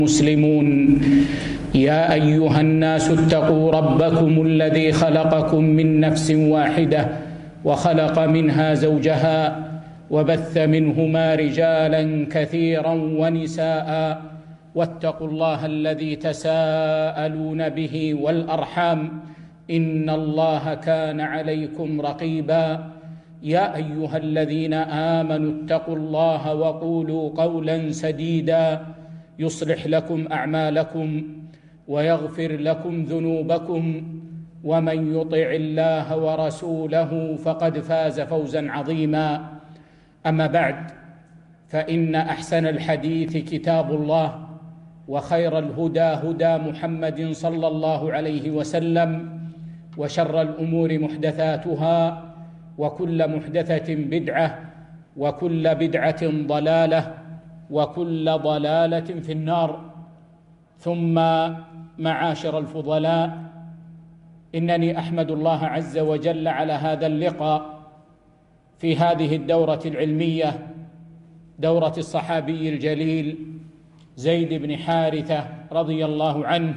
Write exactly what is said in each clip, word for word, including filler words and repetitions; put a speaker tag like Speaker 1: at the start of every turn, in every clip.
Speaker 1: مسلمون. يا أيها الناس اتقوا ربكم الذي خلقكم من نفس واحدة وخلق منها زوجها وبث منهما رجالا كثيرا ونساء واتقوا الله الذي تساءلون به والأرحام إن الله كان عليكم رقيبا. يا أيها الذين آمنوا اتقوا الله وقولوا قولا سديدا يصلح لكم أعمالكم ويغفر لكم ذنوبكم ومن يطع الله ورسوله فقد فاز فوزا عظيما. أما بعد، فإن أحسن الحديث كتاب الله وخير الهدى هدى محمد صلى الله عليه وسلم وشر الأمور محدثاتها وكل محدثة بدعة وكل بدعة ضلالة وكل ضلالة في النار. ثم معاشر الفضلاء، إنني أحمد الله عز وجل على هذا اللقاء في هذه الدورة العلمية، دورة الصحابي الجليل زيد بن حارثة رضي الله عنه،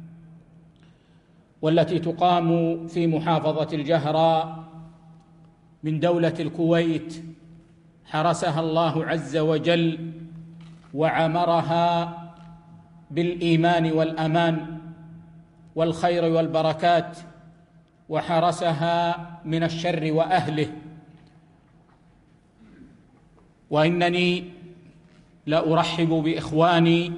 Speaker 1: والتي تقام في محافظة الجهراء من دولة الكويت، حرسها الله عز وجل وعمرها بالإيمان والأمان والخير والبركات، وحرسها من الشر وأهله. وإنني لأرحب بإخواني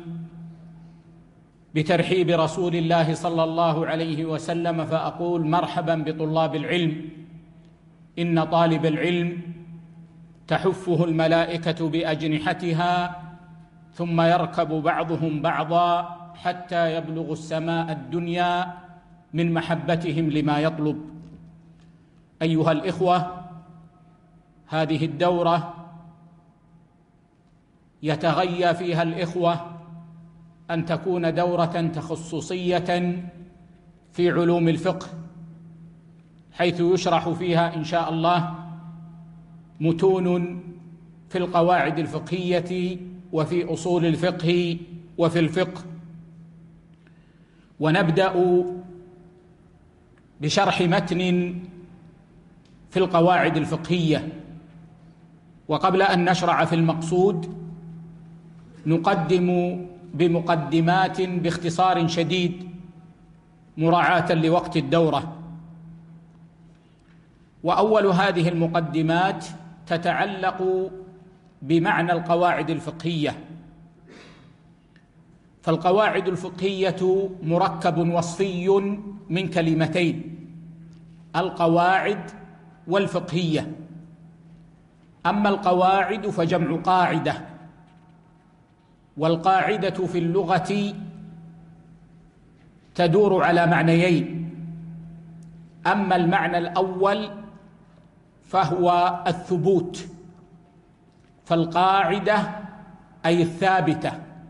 Speaker 1: بترحيب رسول الله صلى الله عليه وسلم، فأقول مرحبا بطلاب العلم. إن طالب العلم تحفه الملائكة بأجنحتها ثم يركب بعضهم بعضا حتى يبلغ السماء الدنيا من محبتهم لما يطلب. أيها الإخوة، هذه الدورة يتغيى فيها الإخوة أن تكون دورة تخصصية في علوم الفقه، حيث يشرح فيها إن شاء الله متون في القواعد الفقهية وفي أصول الفقه وفي الفقه. ونبدأ بشرح متن في القواعد الفقهية. وقبل أن نشرع في المقصود، نقدم بمقدمات باختصار شديد مراعاة لوقت الدورة. وأول هذه المقدمات تتعلق بمعنى القواعد الفقهية. فالقواعد الفقهية مركب وصفي من كلمتين: القواعد والفقهية. أما القواعد فجمع قاعدة، والقاعدة في اللغة تدور على معنيين. أما المعنى الأول فهو الثبوت، فالقاعدة أي الثابتة،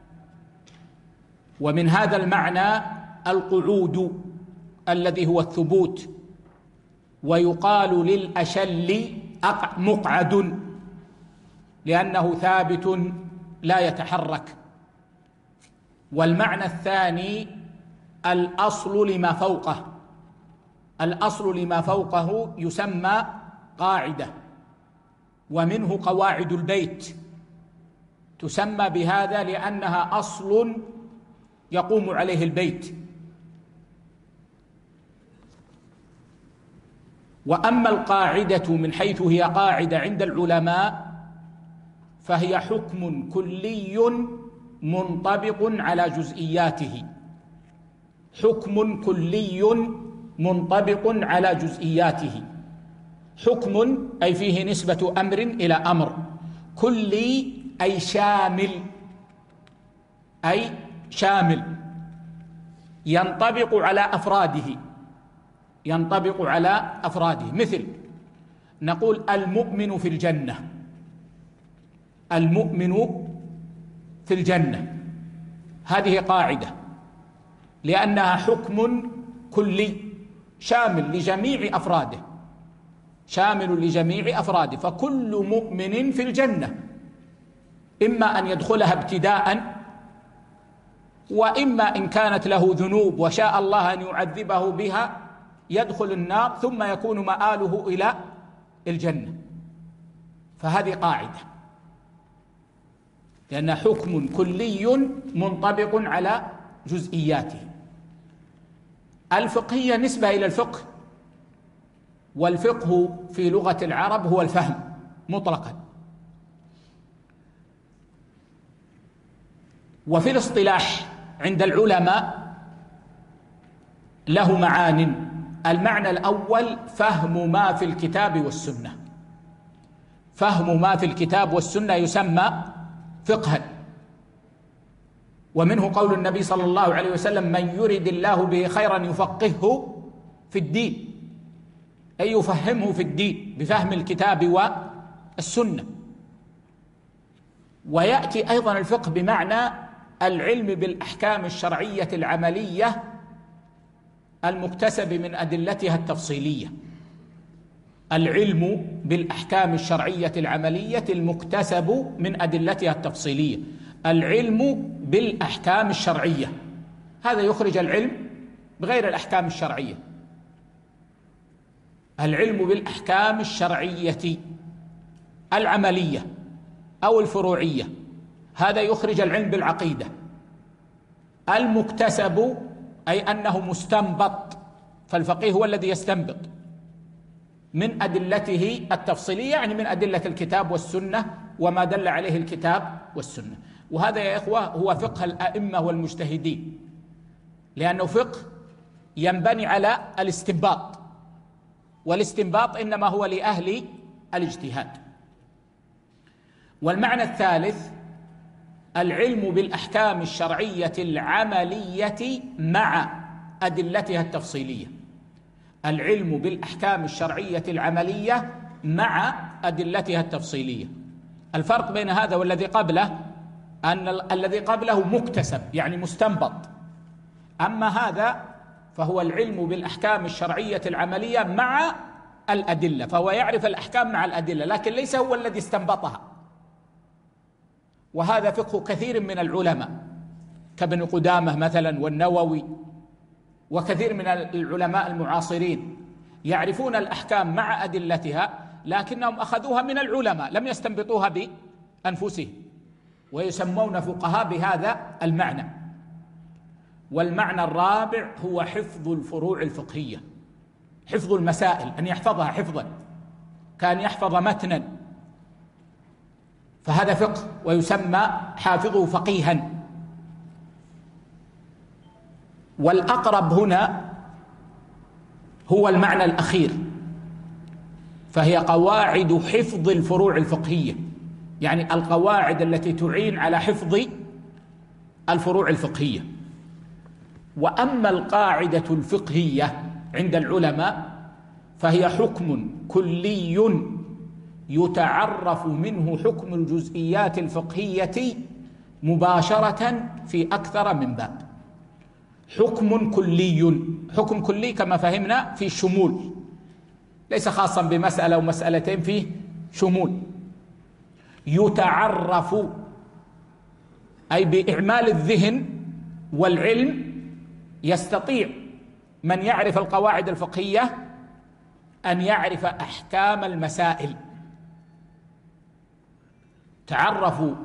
Speaker 1: ومن هذا المعنى القعود الذي هو الثبوت. ويقال للأشل مقعد لأنه ثابت لا يتحرك. والمعنى الثاني الأصل لما فوقه، الأصل لما فوقه يسمى قاعدة. ومنه قواعد البيت تسمى بهذا لأنها أصل يقوم عليه البيت. وأما القاعدة من حيث هي قاعدة عند العلماء فهي حكم كلي منطبق على جزئياته، حكم كلي منطبق على جزئياته. حكم أي فيه نسبة أمر إلى أمر، كلي أي شامل، أي شامل ينطبق على أفراده، ينطبق على أفراده. مثل نقول المؤمن في الجنة، المؤمن في الجنة، هذه قاعدة لأنها حكم كلي شامل لجميع أفراده، شامل لجميع أفراده. فكل مؤمن في الجنة إما أن يدخلها ابتداء وإما إن كانت له ذنوب وشاء الله أن يعذبه بها يدخل النار ثم يكون مآله إلى الجنة. فهذه قاعدة، لأن حكم كلي منطبق على جزئياته. الفقهية نسبة إلى الفقه، والفقه في لغة العرب هو الفهم مطلقا. وفي الاصطلاح عند العلماء له معان. المعنى الأول فهم ما في الكتاب والسنة. فهم ما في الكتاب والسنة يسمى فقها، ومنه قول النبي صلى الله عليه وسلم: من يرد الله به خيرا يفقهه في الدين، أي يفهمه في الدين بفهم الكتاب والسنة. ويأتي أيضا الفقه بمعنى العلم بالأحكام الشرعية العملية المكتسب من أدلتها التفصيلية. العلم بالأحكام الشرعية العملية المكتسب من أدلتها التفصيلية. العلم بالأحكام الشرعية هذا يخرج العلم بغير الأحكام الشرعية. العلم بالأحكام الشرعية العملية أو الفروعية هذا يخرج العلم بالعقيدة. المكتسب أي أنه مستنبط، فالفقيه هو الذي يستنبط من أدلته التفصيلية، يعني من أدلة الكتاب والسنة وما دل عليه الكتاب والسنة. وهذا يا إخوة هو فقه الأئمة والمجتهدين، لأنه فقه ينبني على الاستنباط، والاستنباط إنما هو لأهل الاجتهاد. والمعنى الثالث العلم بالأحكام الشرعية العملية مع أدلتها التفصيلية. العلم بالأحكام الشرعية العملية مع أدلتها التفصيلية. الفرق بين هذا والذي قبله أن الذي قبله مكتسب يعني مستنبط، أما هذا فهو العلم بالأحكام الشرعية العملية مع الأدلة، فهو يعرف الأحكام مع الأدلة لكن ليس هو الذي استنبطها. وهذا فقه كثير من العلماء كابن قدامة مثلا والنووي وكثير من العلماء المعاصرين، يعرفون الأحكام مع أدلتها لكنهم أخذوها من العلماء لم يستنبطوها بأنفسهم، ويسمون فقهاء بهذا المعنى. والمعنى الرابع هو حفظ الفروع الفقهية، حفظ المسائل، أن يحفظها حفظا كان يحفظ متنا، فهذا فقه ويسمى حافظه فقيها. والأقرب هنا هو المعنى الأخير، فهي قواعد حفظ الفروع الفقهية، يعني القواعد التي تعين على حفظ الفروع الفقهية. وأما القاعدة الفقهية عند العلماء فهي حكم كلي يتعرف منه حكم الجزئيات الفقهية مباشرة في أكثر من باب. حكم كلي، حكم كلي كما فهمنا في شمول، ليس خاصا بمسألة ومسألتين، فيه شمول. يتعرف أي بإعمال الذهن والعلم يستطيع من يعرف القواعد الفقهية أن يعرف أحكام المسائل. تعرفوا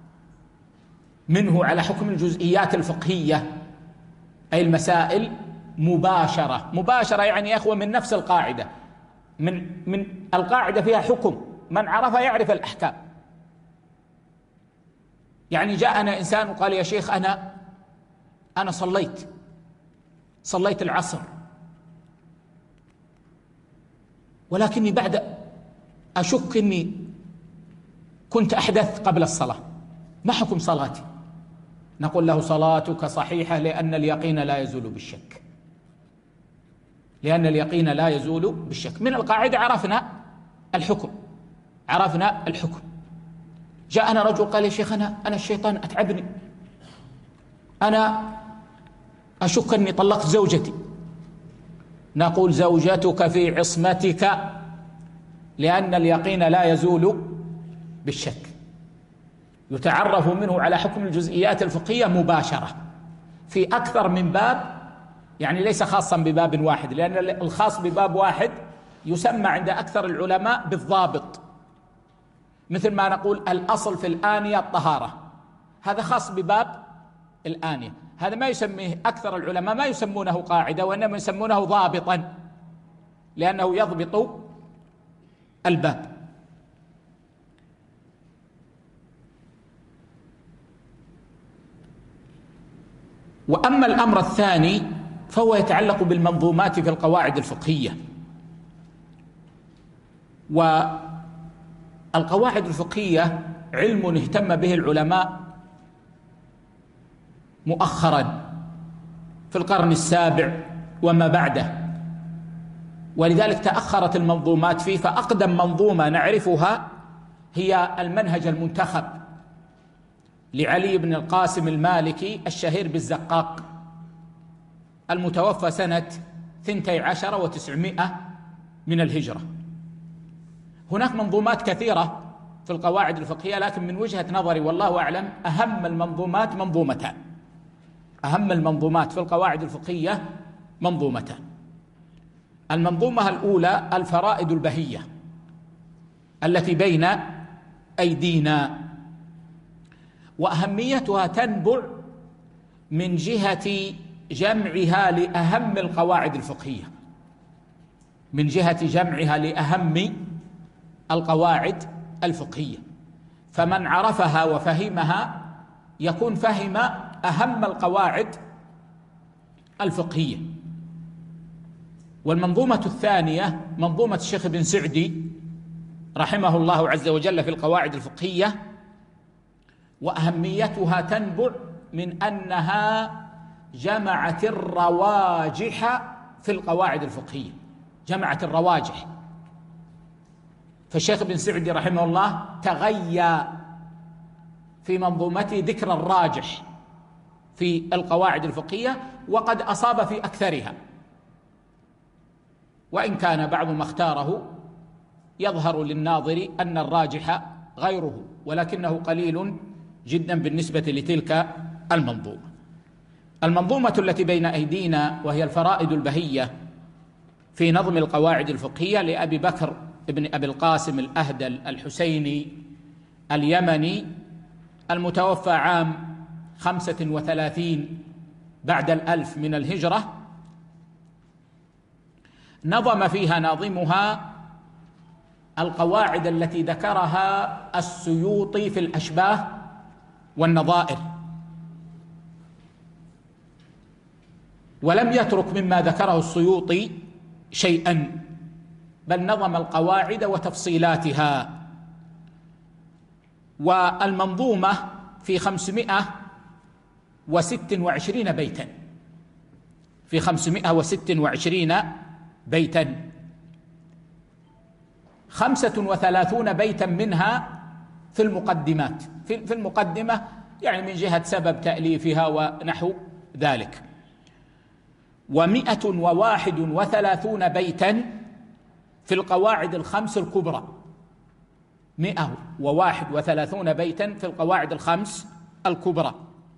Speaker 1: منه على حكم الجزئيات الفقهية أي المسائل مباشرة. مباشرة يعني يا أخوة من نفس القاعدة، من من القاعدة فيها حكم، من عرف يعرف الأحكام. يعني جاءنا إنسان وقال: يا شيخ أنا أنا صليت صليت العصر، ولكني بعد أشك أني كنت أحدث قبل الصلاة، ما حكم صلاتي؟ نقول له: صلاتك صحيحة لأن اليقين لا يزول بالشك، لأن اليقين لا يزول بالشك. من القاعدة عرفنا الحكم، عرفنا الحكم. جاءنا رجل قال: يا شيخ أنا أنا الشيطان أتعبني، أنا أشك أني طلقت زوجتي. نقول: زوجتك في عصمتك لأن اليقين لا يزول بالشك. يتعرف منه على حكم الجزئيات الفقهية مباشرة. في أكثر من باب، يعني ليس خاصا بباب واحد، لأن الخاص بباب واحد يسمى عند أكثر العلماء بالضابط، مثل ما نقول الأصل في الآنية الطهارة، هذا خاص بباب الآنية، هذا ما يسميه أكثر العلماء، ما يسمونه قاعدة، وإنما يسمونه ضابطا لأنه يضبط الباب. وأما الأمر الثاني فهو يتعلق بالمنظومات في القواعد الفقهية. والقواعد الفقهية علم اهتم به العلماء مؤخرا في القرن السابع وما بعده، ولذلك تأخرت المنظومات فيه، فأقدم منظومة نعرفها هي المنهج المنتخب لعلي بن القاسم المالكي الشهير بالزقاق، المتوفى سنة اثنتي عشر وتسعمائة من الهجرة. هناك منظومات كثيرة في القواعد الفقهية، لكن من وجهة نظري والله أعلم أهم المنظومات منظومتان، أهم المنظومات في القواعد الفقهية منظومتان. المنظومة الأولى الفرائد البهية التي بين أيدينا، وأهميتها تنبع من جهة جمعها لأهم القواعد الفقهية، من جهة جمعها لأهم القواعد الفقهية، فمن عرفها وفهمها يكون فهم أهم القواعد الفقهية. والمنظومة الثانية منظومة الشيخ ابن سعدي رحمه الله عز وجل في القواعد الفقهية، وأهميتها تنبع من أنها جمعت الرواجح في القواعد الفقهية، جمعت الرواجح. فالشيخ ابن سعدي رحمه الله تغيى في منظومته ذكر الراجح في القواعد الفقهية، وقد أصاب في أكثرها، وإن كان بعض ما اختاره يظهر للناظر أن الراجح غيره، ولكنه قليل جدا بالنسبة لتلك المنظومة. المنظومة التي بين أيدينا وهي الفرائد البهية في نظم القواعد الفقهية لأبي بكر ابن أبي القاسم الأهدل الحسيني اليمني، المتوفى عام خمسة وثلاثين بعد الألف من الهجرة. نظم فيها ناظمها القواعد التي ذكرها السيوطي في الأشباه والنظائر، ولم يترك مما ذكره السيوطي شيئا، بل نظم القواعد وتفصيلاتها. والمنظومة في خمسمائة وست وعشرين بيتا، في خمسمائة وست وعشرين بيتا، خمسة وثلاثون بيتا منها في المقدمات، في المقدمة يعني من جهة سبب تأليفها ونحو ذلك، ومئة وواحد وثلاثون بيتا في القواعد الخمس الكبرى، مئة وواحد وثلاثون بيتا في القواعد الخمس الكبرى،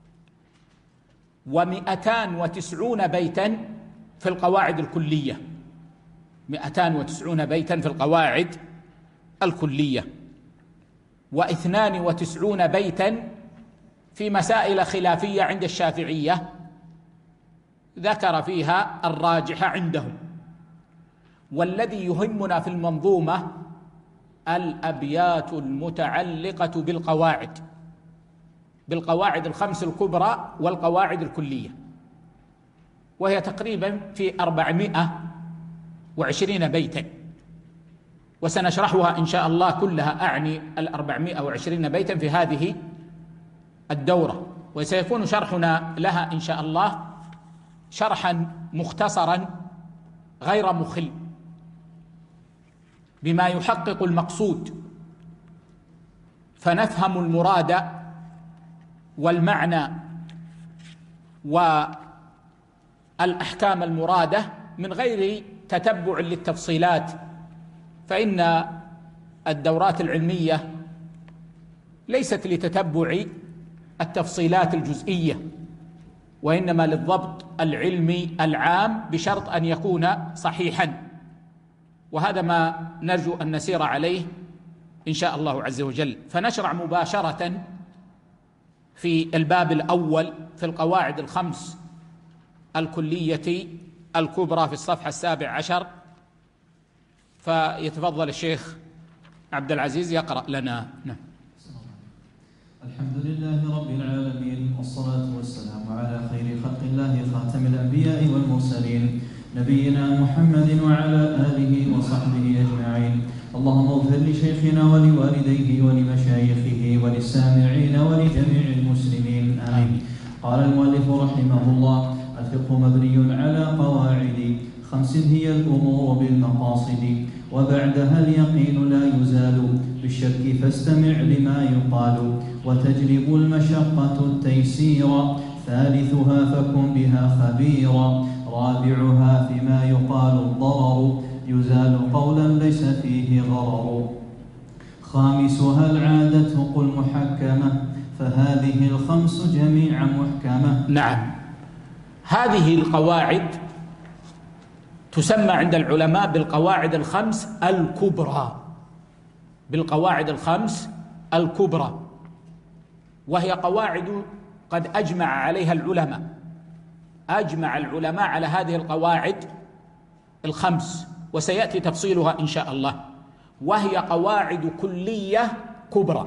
Speaker 1: ومئتان وتسعون بيتا في القواعد الكلية، مئتان وتسعون بيتا في القواعد الكلية، واثنان وتسعون بيتا في مسائل خلافية عند الشافعية ذكر فيها الراجح عندهم. والذي يهمنا في المنظومة الأبيات المتعلقة بالقواعد، بالقواعد الخمس الكبرى والقواعد الكلية، وهي تقريبا في أربعمائة وعشرين بيتا، وسنشرحها إن شاء الله كلها، أعني الأربعمائة وعشرين بيتا في هذه الدورة، وسيكون شرحنا لها إن شاء الله شرحا مختصرا غير مخل بما يحقق المقصود، فنفهم المراد والمعنى والأحكام المرادة من غير تتبع للتفصيلات، فإن الدورات العلمية ليست لتتبع التفصيلات الجزئية، وإنما للضبط العلمي العام بشرط أن يكون صحيحا، وهذا ما نرجو أن نسير عليه إن شاء الله عز وجل. فنشرع مباشرة في الباب الأول في القواعد الخمس الكلية الكبرى في الصفحة السابع عشر، فيتفضل الشيخ عبد العزيز يقرأ لنا. نعم.
Speaker 2: الحمد لله رب العالمين، والصلاة والسلام على خير خلق الله خاتم الأنبياء والمرسلين نبينا محمد وعلى آله وصحبه أجمعين. اللهم اغفر لشيخنا ولوالديه ولمشايخه وللسامعين ولجميع المسلمين آمين. قال المؤلف رحمه الله: الفقه مبني على قواعد خمس هي الأمور بالمقاصد، وبعدها اليقين لا يزال بالشك فاستمع لما يقال، وتجلب المشقة التيسير، ثالثها فكن بها خبيرا، رابعها فيما يقال الضرر، يزال قولا ليس فيه غرر، خامسها العادة قل محكمة، فهذه الخمس جميعا محكمة.
Speaker 1: نعم، هذه القواعد تسمى عند العلماء بالقواعد الخمس الكبرى، بالقواعد الخمس الكبرى، وهي قواعد قد أجمع عليها العلماء، أجمع العلماء على هذه القواعد الخمس، وسيأتي تفصيلها إن شاء الله، وهي قواعد كلية كبرى.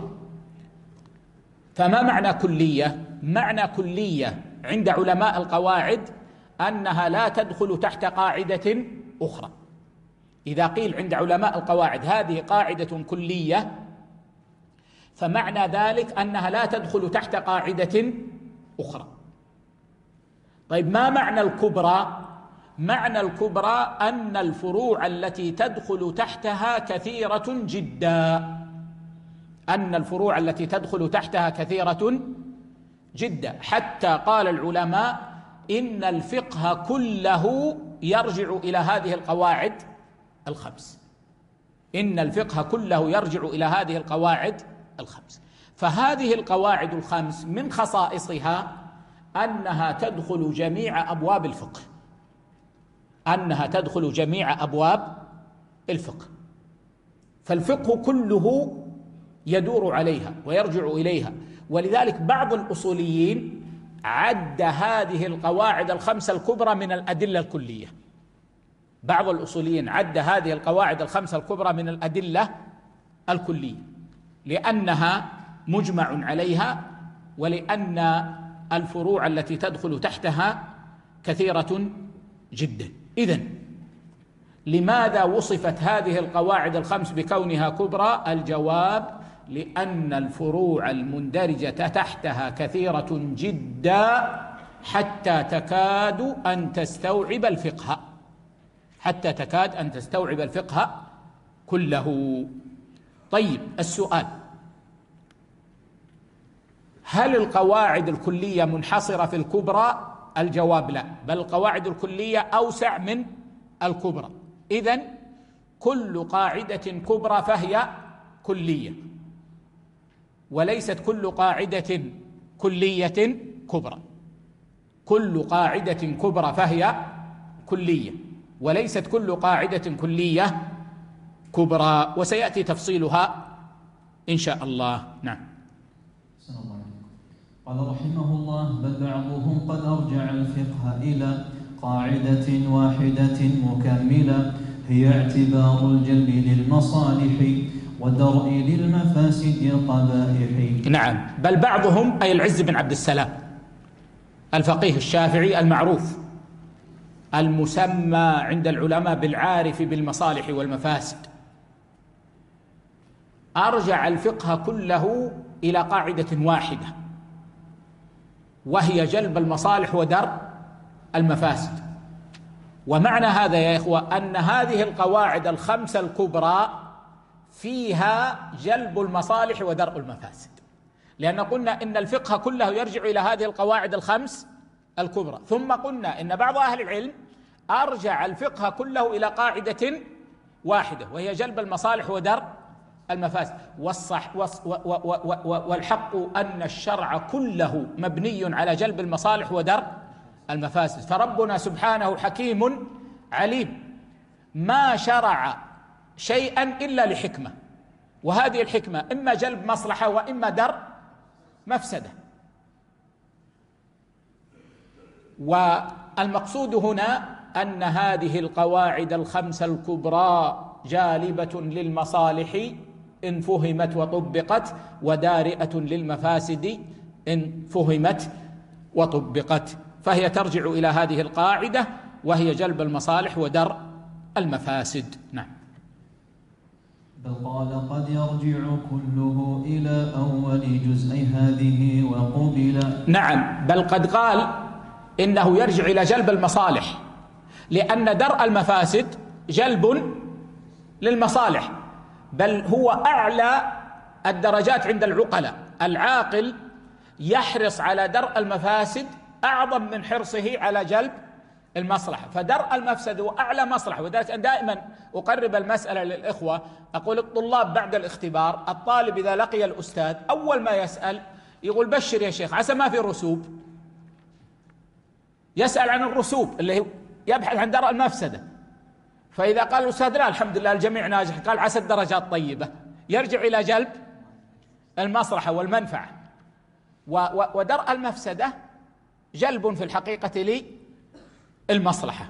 Speaker 1: فما معنى كلية؟ معنى كلية عند علماء القواعد أنها لا تدخل تحت قاعدة أخرى. إذا قيل عند علماء القواعد هذه قاعدة كلية، فمعنى ذلك أنها لا تدخل تحت قاعدة أخرى. طيب، ما معنى الكبرى؟ معنى الكبرى أن الفروع التي تدخل تحتها كثيرة جدا، أن الفروع التي تدخل تحتها كثيرة جدا، حتى قال العلماء إن الفقه كله يرجع إلى هذه القواعد الخمس، إن الفقه كله يرجع إلى هذه القواعد الخمس. فهذه القواعد الخمس من خصائصها أنها تدخل جميع أبواب الفقه، أنها تدخل جميع أبواب الفقه، فالفقه كله يدور عليها ويرجع إليها. ولذلك بعض الأصوليين عد هذه القواعد الخمسة الكبرى من الأدلة الكلية، بعض الأصوليين عد هذه القواعد الخمسة الكبرى من الأدلة الكلية، لأنها مجمع عليها، ولأن الفروع التي تدخل تحتها كثيرة جدا. إذن لماذا وصفت هذه القواعد الخمس بكونها كبرى؟ الجواب: لأن الفروع المندرجة تحتها كثيرة جدا حتى تكاد أن تستوعب الفقه، حتى تكاد أن تستوعب الفقه كله. طيب، السؤال: هل القواعد الكلية منحصرة في الكبرى؟ الجواب: لا، بل القواعد الكلية أوسع من الكبرى. إذن كل قاعدة كبرى فهي كلية، وليست كل قاعدة كلية كبرى. كل قاعدة كبرى فهي كلية، وليست كل قاعدة كلية كبرى، وسيأتي تفصيلها إن شاء الله. نعم.
Speaker 2: قال رحمه الله: بل بعضهم قد أرجع الفقه إلى قاعدة واحدة مكملة، هي اعتبار الجلب للمصالح ودرء للمفاسد القبائح.
Speaker 1: نعم، بل بعضهم أي العز بن عبد السلام الفقيه الشافعي المعروف المسمى عند العلماء بالعارف بالمصالح والمفاسد، أرجع الفقه كله إلى قاعدة واحدة، وهي جلب المصالح ودرء المفاسد. ومعنى هذا يا إخوة أن هذه القواعد الخمسة الكبرى فيها جلب المصالح ودرء المفاسد، لأن قلنا إن الفقه كله يرجع إلى هذه القواعد الخمس الكبرى، ثم قلنا إن بعض أهل العلم أرجع الفقه كله إلى قاعدة واحدة، وهي جلب المصالح ودرء المفاسد. والصح والحق أن الشرع كله مبني على جلب المصالح ودرء المفاسد. فربنا سبحانه حكيم عليم، ما شرع شيئا إلا لحكمة، وهذه الحكمة إما جلب مصلحة وإما درء مفسدة. والمقصود هنا أن هذه القواعد الخمسة الكبرى جالبة للمصالح إن فهمت وطبقت، ودارئة للمفاسد إن فهمت وطبقت، فهي ترجع إلى هذه القاعدة وهي جلب المصالح ودرء المفاسد. نعم.
Speaker 2: بل قال قد يرجع كله إلى أول جزء هذه وقبل.
Speaker 1: نعم، بل قد قال إنه يرجع إلى جلب المصالح، لأن درء المفاسد جلب للمصالح، بل هو أعلى الدرجات عند العقلاء. العاقل يحرص على درء المفاسد أعظم من حرصه على جلب المصلحة، فدرء المفسد هو أعلى مصلحة. وذلك دائما أقرب المسألة للإخوة، أقول الطلاب بعد الاختبار، الطالب إذا لقي الأستاذ أول ما يسأل يقول بشر يا شيخ عسى ما في رسوب، يسأل عن الرسوب اللي يبحث عن درء المفسدة. فإذا قال الأستاذ لا الحمد لله الجميع ناجح، قال عسى الدرجات طيبة، يرجع إلى جلب المصلحة والمنفعة. ودرء المفسدة جلب في الحقيقة للمصلحة.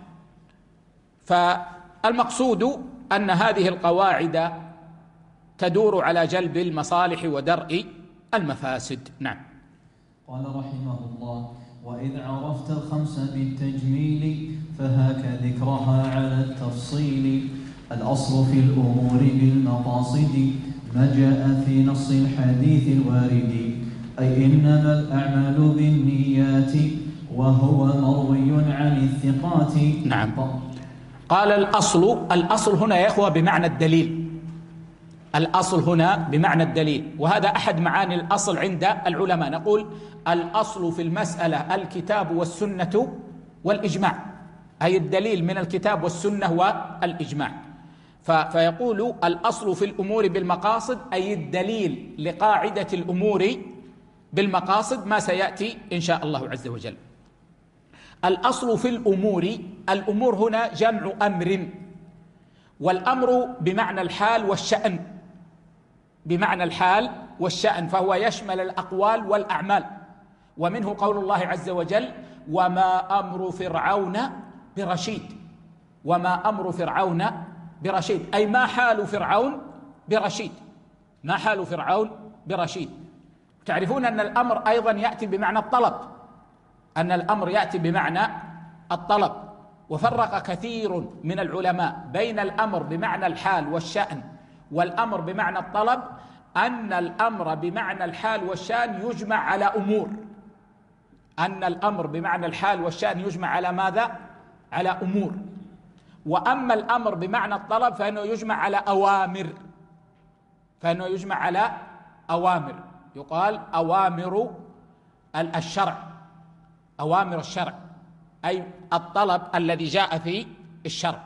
Speaker 1: فالمقصود أن هذه القواعد تدور على جلب المصالح ودرء المفاسد. نعم.
Speaker 2: قال رحمه الله: وإذ عرفت الخمس بالتجميل فهاك ذكرها على التفصيل. الأصل في الأمور بالمقاصد ما جاء في نص الحديث الوارد، أي إنما الأعمال بالنيات وهو مروي عن الثقات.
Speaker 1: نعم. قال الأصل، الأصل هنا يا إخوة بمعنى الدليل، الأصل هنا بمعنى الدليل، وهذا أحد معاني الأصل عند العلماء. نقول الأصل في المسألة الكتاب والسنة والإجماع، أي الدليل من الكتاب والسنة والإجماع. فيقول الأصل في الأمور بالمقاصد، أي الدليل لقاعدة الأمور بالمقاصد، ما سيأتي إن شاء الله عز وجل. الأصل في الأمور، الأمور هنا جمع أمر، والأمر بمعنى الحال والشأن، بمعنى الحال والشأن، فهو يشمل الأقوال والأعمال. ومنه قول الله عز وجل: وما أمر فرعون برشيد. وما أمر فرعون برشيد، أي ما حال فرعون برشيد، ما حال فرعون برشيد. تعرفون أن الأمر أيضا يأتي بمعنى الطلب، أن الأمر يأتي بمعنى الطلب. وفرق كثير من العلماء بين الأمر بمعنى الحال والشأن والأمر بمعنى الطلب، أن الأمر بمعنى الحال والشأن يجمع على أمور، أن الأمر بمعنى الحال والشأن يجمع على ماذا؟ على أمور. وأما الأمر بمعنى الطلب فإنه يجمع على أوامر، فإنه يجمع على أوامر، يقال أوامر الشرع، أوامر الشرع، أي الطلب الذي جاء في الشرع.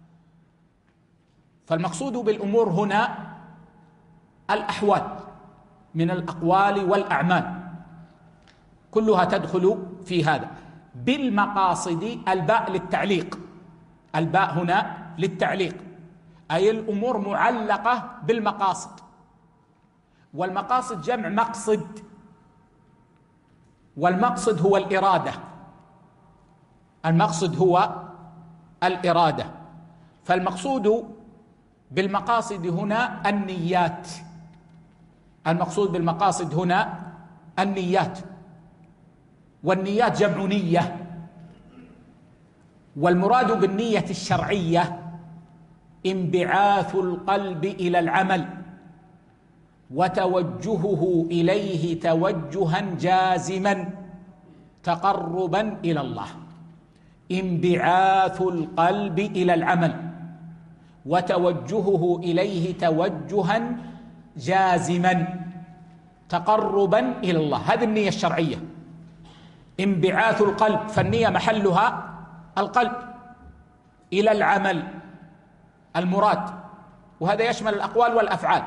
Speaker 1: فالمقصود بالأمور هنا الأحوال من الأقوال والأعمال، كلها تدخل في هذا. بالمقاصد، الباء للتعليق، الباء هنا للتعليق، أي الأمور معلقة بالمقاصد. والمقاصد جمع مقصد، والمقصد هو الإرادة، المقصد هو الإرادة. فالمقصود بالمقاصد هنا النيات، المقصود بالمقاصد هنا النيات، والنيات جمع نية. والمراد بالنية الشرعية انبعاث القلب إلى العمل وتوجهه إليه توجها جازما تقربا إلى الله. انبعاث القلب إلى العمل وتوجهه إليه توجها جازما تقربا إلى الله، هذه النية الشرعية، انبعاث القلب. فالنية محلها القلب إلى العمل المراد، وهذا يشمل الأقوال والأفعال.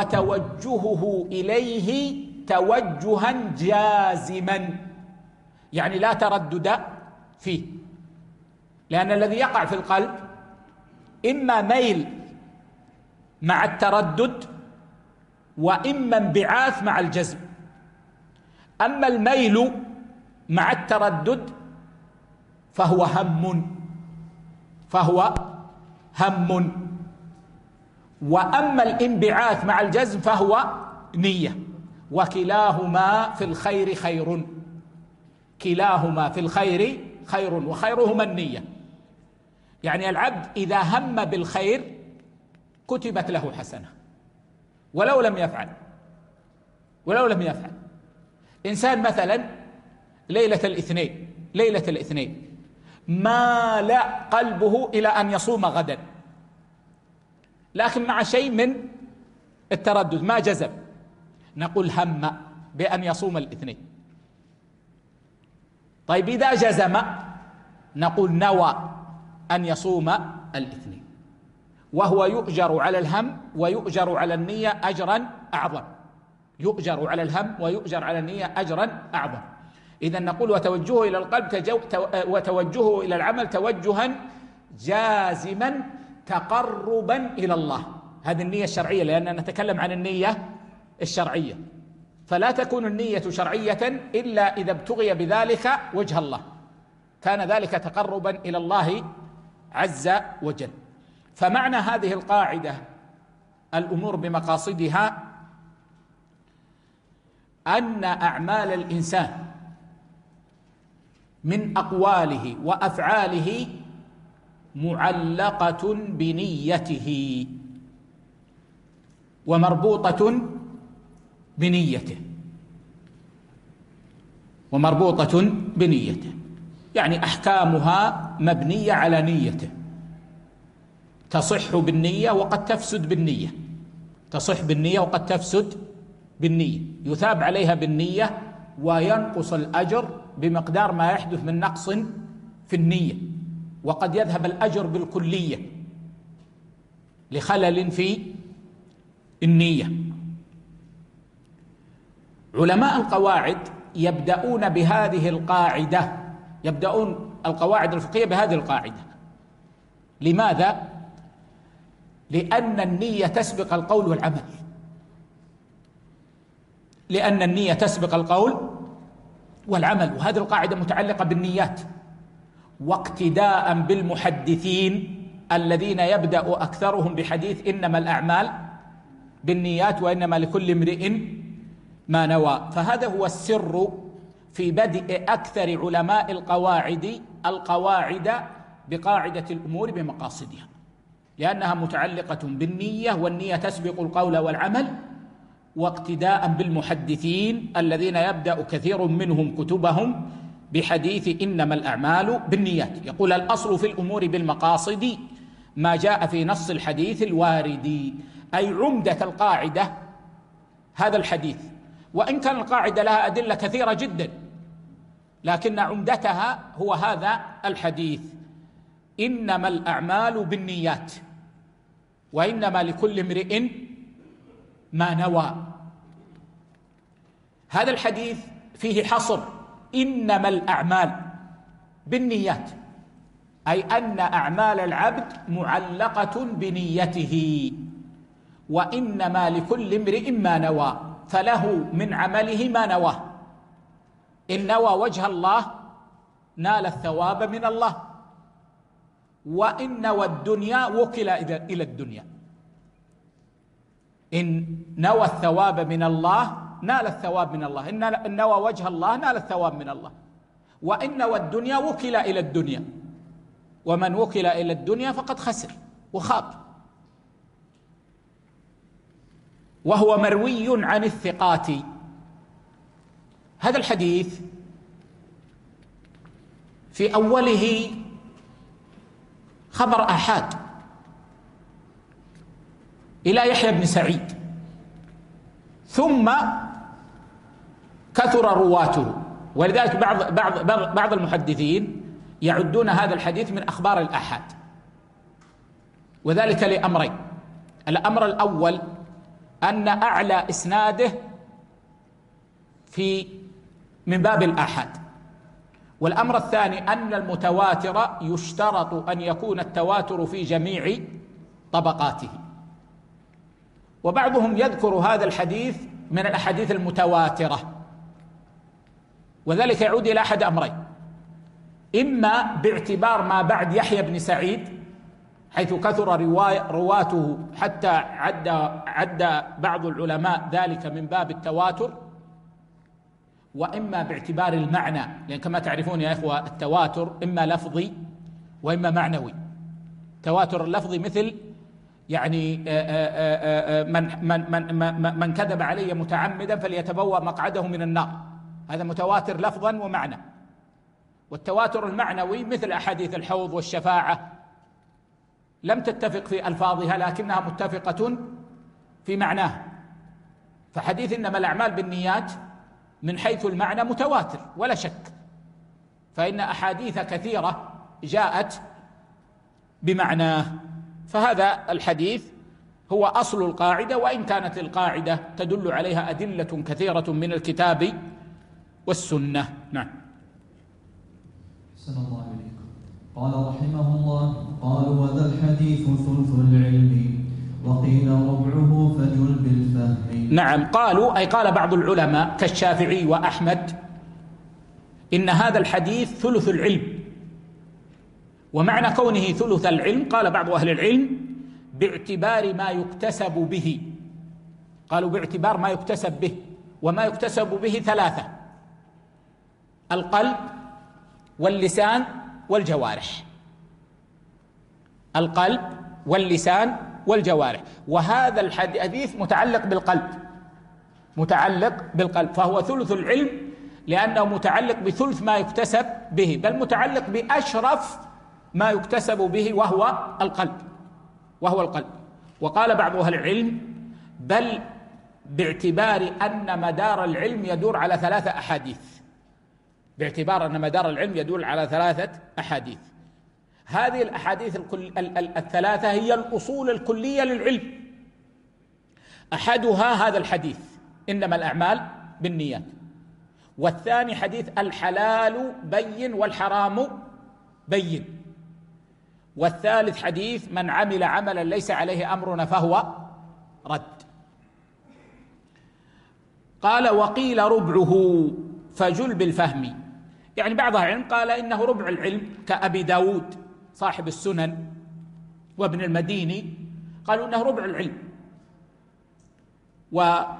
Speaker 1: وتوجهه إليه توجها جازما، يعني لا تردد فيه، لأن الذي يقع في القلب إما ميل مع التردد وإما انبعاث مع الجزم. أما الميل مع التردد فهو هم فهو هم وأما الانبعاث مع الجزم فهو نية، وكلاهما في الخير خير، كلاهما في الخير خير، وخيرهما النية. يعني العبد إذا هم بالخير كتبت له حسنة ولو لم يفعل ولو لم يفعل إنسان مثلا ليلة الاثنين ليلة الاثنين مال قلبه إلى أن يصوم غدا، لكن مع شيء من التردد ما جزم، نقول هم بأن يصوم الاثنين. طيب إذا جزم نقول نوى أن يصوم الاثنين، وهو يؤجر على الهم ويؤجر على النية أجرا أعظم، يؤجر على الهم ويؤجر على النية أجرا أعظم. إذن نقول وتوجهه إلى القلب تجو وتوجهه إلى العمل توجها جازما تقربا إلى الله. هذه النية الشرعية، لأننا نتكلم عن النية الشرعية، فلا تكون النية شرعية إلا إذا ابتغي بذلك وجه الله، كان ذلك تقربا إلى الله عز وجل. فمعنى هذه القاعدة الأمور بمقاصدها أن أعمال الإنسان من أقواله وأفعاله معلقة بنيته ومربوطة بنيته ومربوطة بنيته يعني أحكامها مبنية على نيته، تصح بالنية وقد تفسد بالنية، تصح بالنية وقد تفسد بالنية، يثاب عليها بالنية وينقص الأجر بمقدار ما يحدث من نقص في النية، وقد يذهب الأجر بالكلية لخلل في النية. علماء القواعد يبدأون بهذه القاعدة، يبدأون القواعد الفقهية بهذه القاعدة. لماذا؟ لأن النية تسبق القول والعمل، لأن النية تسبق القول والعمل، وهذه القاعدة متعلقة بالنيات، واقتداء بالمحدثين الذين يبدأ أكثرهم بحديث إنما الأعمال بالنيات وإنما لكل امرئ ما نوى. فهذا هو السر في بدء أكثر علماء القواعد القواعد بقاعدة الأمور بمقاصدها، لأنها متعلقة بالنية، والنية تسبق القول والعمل، واقتداء بالمحدثين الذين يبدأ كثير منهم كتبهم بحديث إنما الأعمال بالنيات. يقول الأصل في الأمور بالمقاصد ما جاء في نص الحديث الوارد، أي عمدة القاعدة هذا الحديث، وإن كان القاعدة لها أدلة كثيرة جدا، لكن عمدتها هو هذا الحديث إنما الأعمال بالنيات وإنما لكل امرئ ما نوى. هذا الحديث فيه حصر إنما الأعمال بالنيات، أي أن أعمال العبد معلقة بنيته، وإنما لكل امرئ ما نوى، فله من عمله ما نواه. إن نوى وجه الله نال الثواب من الله، وإن نوى الدنيا وكل إلى الدنيا. إن نوى الثواب من الله نال الثواب من الله، إن نوى وجه الله نال الثواب من الله، وإن نوى الدنيا وكل إلى الدنيا، ومن وكل إلى الدنيا فقد خسر وخاب. وهو مروي عن الثقات. هذا الحديث في أوله خبر آحاد إلى يحيى بن سعيد، ثم كثر رواته، ولذلك بعض بعض بعض المحدثين يعدون هذا الحديث من أخبار الآحاد، وذلك لأمرين. الأمر الأول أن أعلى إسناده في من باب الآحاد، والأمر الثاني أن المتواتر يشترط أن يكون التواتر في جميع طبقاته. وبعضهم يذكر هذا الحديث من الأحاديث المتواترة، وذلك يعود إلى أحد أمرين: إما باعتبار ما بعد يحيى بن سعيد حيث كثر رواته حتى عد عد بعض العلماء ذلك من باب التواتر، وإما باعتبار المعنى، لأن كما تعرفون يا إخوة التواتر إما لفظي وإما معنوي. تواتر اللفظي مثل يعني من من من من, من كذب علي متعمدا فليتبوأ مقعده من النار، هذا متواتر لفظا ومعنى. والتواتر المعنوي مثل أحاديث الحوض والشفاعة، لم تتفق في ألفاظها لكنها متفقة في معناها. فحديث إنما الأعمال بالنيات من حيث المعنى متواتر ولا شك، فإن أحاديث كثيرة جاءت بمعناه. فهذا الحديث هو أصل القاعدة، وإن كانت القاعدة تدل عليها أدلة كثيرة من الكتاب والسنة. نعم.
Speaker 2: أحسن الله إليكم. قال رحمه الله: قالوا وذا الحديث ثلث العلم وقيل ربعه فجل بالفهم.
Speaker 1: نعم، قالوا أي قال بعض العلماء كالشافعي وأحمد إن هذا الحديث ثلث العلم. ومعنى كونه ثلث العلم قال بعض أهل العلم باعتبار ما يكتسب به. قالوا باعتبار ما يكتسب به، وما يكتسب به ثلاثة: القلب واللسان والجوارح. القلب واللسان والجوارح. وهذا الحديث متعلق بالقلب، متعلق بالقلب، فهو ثلث العلم لأنه متعلق بثلث ما يكتسب به، بل متعلق بأشرف ما يكتسب به وهو القلب، وهو القلب. وقال بعض أهل العلم بل باعتبار أن مدار العلم يدور على ثلاثة أحاديث، باعتبار أن مدار العلم يدور على ثلاثة أحاديث. هذه الأحاديث الثلاثة هي الأصول الكلية للعلم. أحدها هذا الحديث إنما الأعمال بالنيات، والثاني حديث الحلال بين والحرام بين، والثالث حديث من عمل عملا ليس عليه أمرنا فهو رد. قال وقيل ربعه فجل بالفهم، يعني بعض العلم قال إنه ربع العلم كأبي داود صاحب السنن وابن المديني، قالوا إنه ربع العلم. وربع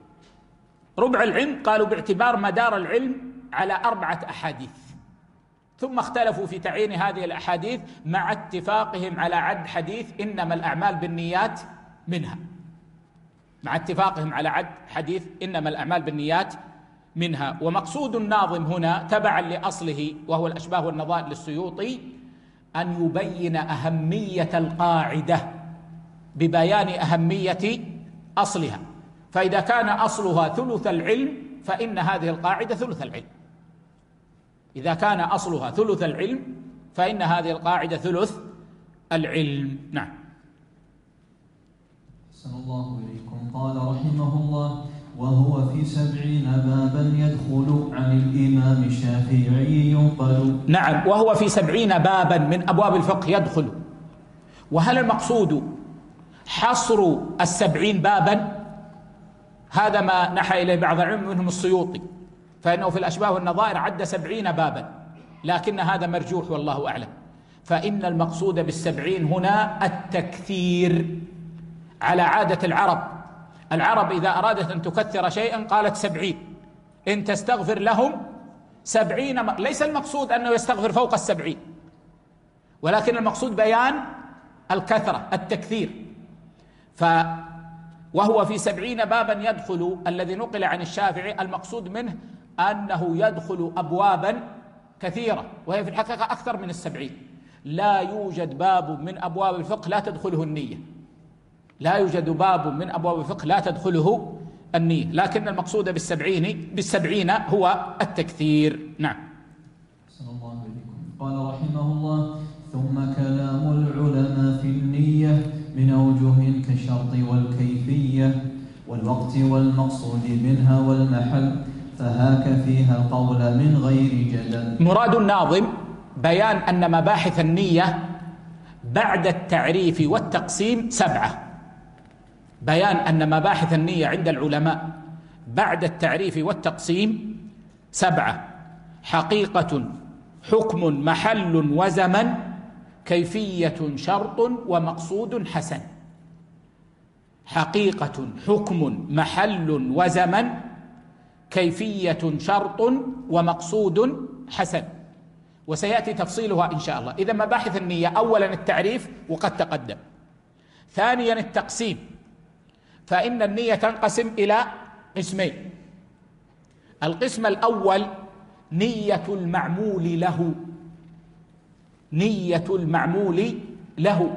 Speaker 1: العلم قالوا باعتبار مدار العلم على أربعة أحاديث، ثم اختلفوا في تعيين هذه الأحاديث مع اتفاقهم على عد حديث إنما الأعمال بالنيات منها، مع اتفاقهم على عد حديث إنما الأعمال بالنيات منها. ومقصود الناظم هنا تبعا لأصله وهو الأشباه والنظائر للسيوطي أن يبين أهمية القاعدة ببيان أهمية أصلها. فإذا كان أصلها ثلث العلم فإن هذه القاعدة ثلث العلم، إذا كان أصلها ثلث العلم فإن هذه القاعدة ثلث العلم. نعم.
Speaker 2: أحسن الله إليكم. قال رحمه الله: وهو في سبعين بابا يدخل عن الإمام الشافعي ينقل.
Speaker 1: نعم، وهو في سبعين بابا من أبواب الفقه يدخل. وهل المقصود حصر السبعين بابا؟ هذا ما نحى إليه بعض العلم منهم السيوطي، فإنه في الأشباه والنظائر عد سبعين بابا، لكن هذا مرجوح والله أعلم. فإن المقصود بالسبعين هنا التكثير على عادة العرب. العرب إذا أرادت أن تكثر شيئا قالت سبعين، إن تستغفر لهم سبعين. ليس المقصود أنه يستغفر فوق السبعين، ولكن المقصود بيان الكثرة التكثير. ف وهو في سبعين بابا يدخل الذي نقل عن الشافعي المقصود منه أنه يدخل أبوابا كثيرة، وهي في الحقيقة أكثر من السبعين. لا يوجد باب من أبواب الفقه لا تدخله النية، لا يوجد باب من أبواب الفقه لا تدخله النية، لكن المقصود بالسبعين بالسبعين هو التكثير. نعم.
Speaker 2: صلى الله عليكم. قال رحمه الله: ثم كلام العلماء في النية من أوجه كالشرط والكيفية والوقت والمقصود منها والمحل، فهاك فيها القول من غير جدل.
Speaker 1: مراد الناظم بيان أن مباحث النية بعد التعريف والتقسيم سبعة. بيان أن مباحث النية عند العلماء بعد التعريف والتقسيم سبعة: حقيقة، حكم، محل وزمن، كيفية، شرط، ومقصود حسن. حقيقة، حكم، محل وزمن، كيفية، شرط، ومقصود حسن. وسيأتي تفصيلها إن شاء الله. إذا مباحث النية: أولا التعريف وقد تقدم، ثانيا التقسيم، فإن النية تنقسم إلى قسمين. القسم الأول نية المعمول له، نية المعمول له،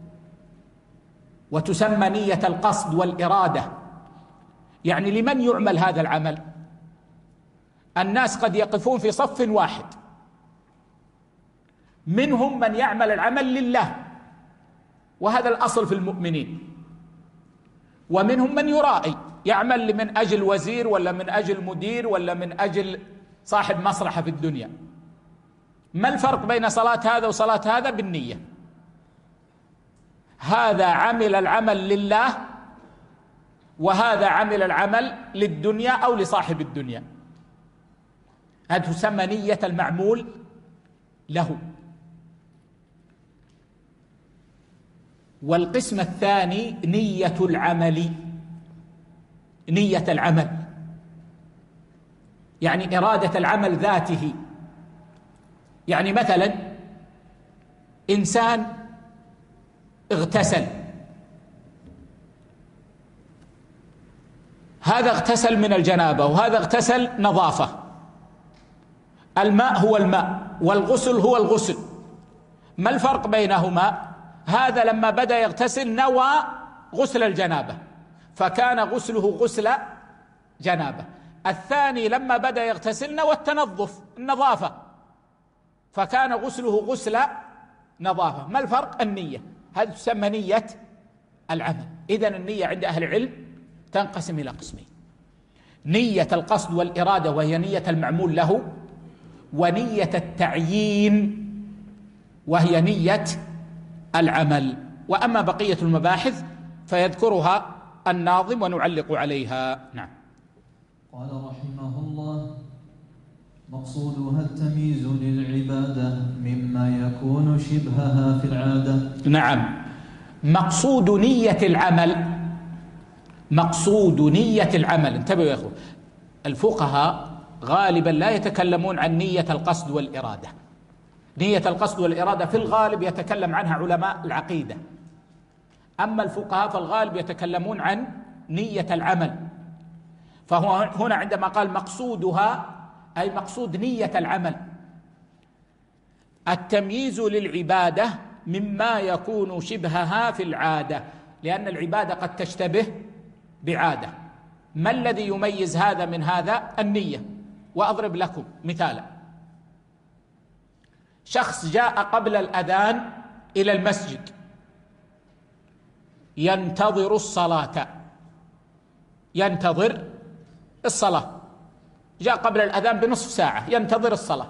Speaker 1: وتسمى نية القصد والإرادة. يعني لمن يعمل هذا العمل؟ الناس قد يقفون في صف واحد، منهم من يعمل العمل لله، وهذا الأصل في المؤمنين، ومنهم من يرائي، يعمل من أجل وزير ولا من أجل مدير ولا من أجل صاحب مصلحة في الدنيا. ما الفرق بين صلاة هذا وصلاة هذا؟ بالنية. هذا عمل العمل لله، وهذا عمل العمل للدنيا أو لصاحب الدنيا. هذه تسمى نية المعمول له. والقسم الثاني نية العمل، نية العمل يعني إرادة العمل ذاته. يعني مثلا إنسان اغتسل، هذا اغتسل من الجنابة وهذا اغتسل نظافة. الماء هو الماء والغسل هو الغسل. ما الفرق بينهما؟ هذا لما بدأ يغتسل نوى غسل الجنابة فكان غسله غسل جنابة. الثاني لما بدأ يغتسل نوى التنظف النظافة فكان غسله غسل نظافة. ما الفرق؟ النية. هذه تسمى نية العمل. إذن النية عند أهل العلم تنقسم إلى قسمين: نية القصد والإرادة وهي نية المعمول له، ونية التعيين وهي نية العمل. وأما بقية المباحث فيذكرها الناظم ونعلق عليها. نعم.
Speaker 2: قال رحمه الله: مقصودها التمييز للعبادة مما يكون شبهها في العادة.
Speaker 1: نعم. مقصود نية العمل، مقصود نية العمل، انتبهوا يا أخوة، الفقهاء غالبا لا يتكلمون عن نية القصد والإرادة. نية القصد والإرادة في الغالب يتكلم عنها علماء العقيدة، أما الفقهاء فالغالب يتكلمون عن نية العمل. فهو هنا عندما قال مقصودها أي مقصود نية العمل. التمييز للعبادة مما يكون شبهها في العادة، لأن العبادة قد تشتبه بعادة. ما الذي يميز هذا من هذا؟ النية. وأضرب لكم مثالا: شخص جاء قبل الأذان إلى المسجد ينتظر الصلاة، ينتظر الصلاة، جاء قبل الأذان بنصف ساعة ينتظر الصلاة.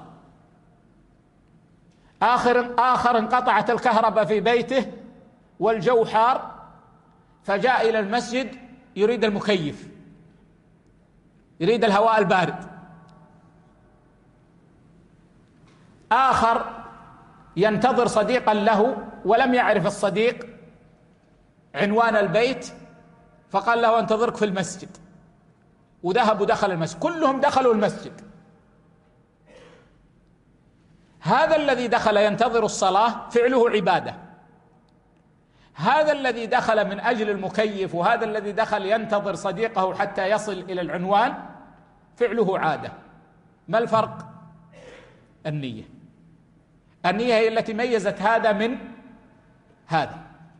Speaker 1: آخر آخر انقطعت الكهرباء في بيته والجو حار فجاء إلى المسجد يريد المكيف، يريد الهواء البارد. آخر ينتظر صديقا له ولم يعرف الصديق عنوان البيت فقال له انتظرك في المسجد، وذهب ودخل المسجد. كلهم دخلوا المسجد. هذا الذي دخل ينتظر الصلاة فعله عبادة، هذا الذي دخل من أجل المكيف وهذا الذي دخل ينتظر صديقه حتى يصل إلى العنوان فعله عادة. ما الفرق؟ النية. النية هي التي ميزت هذا من هذا.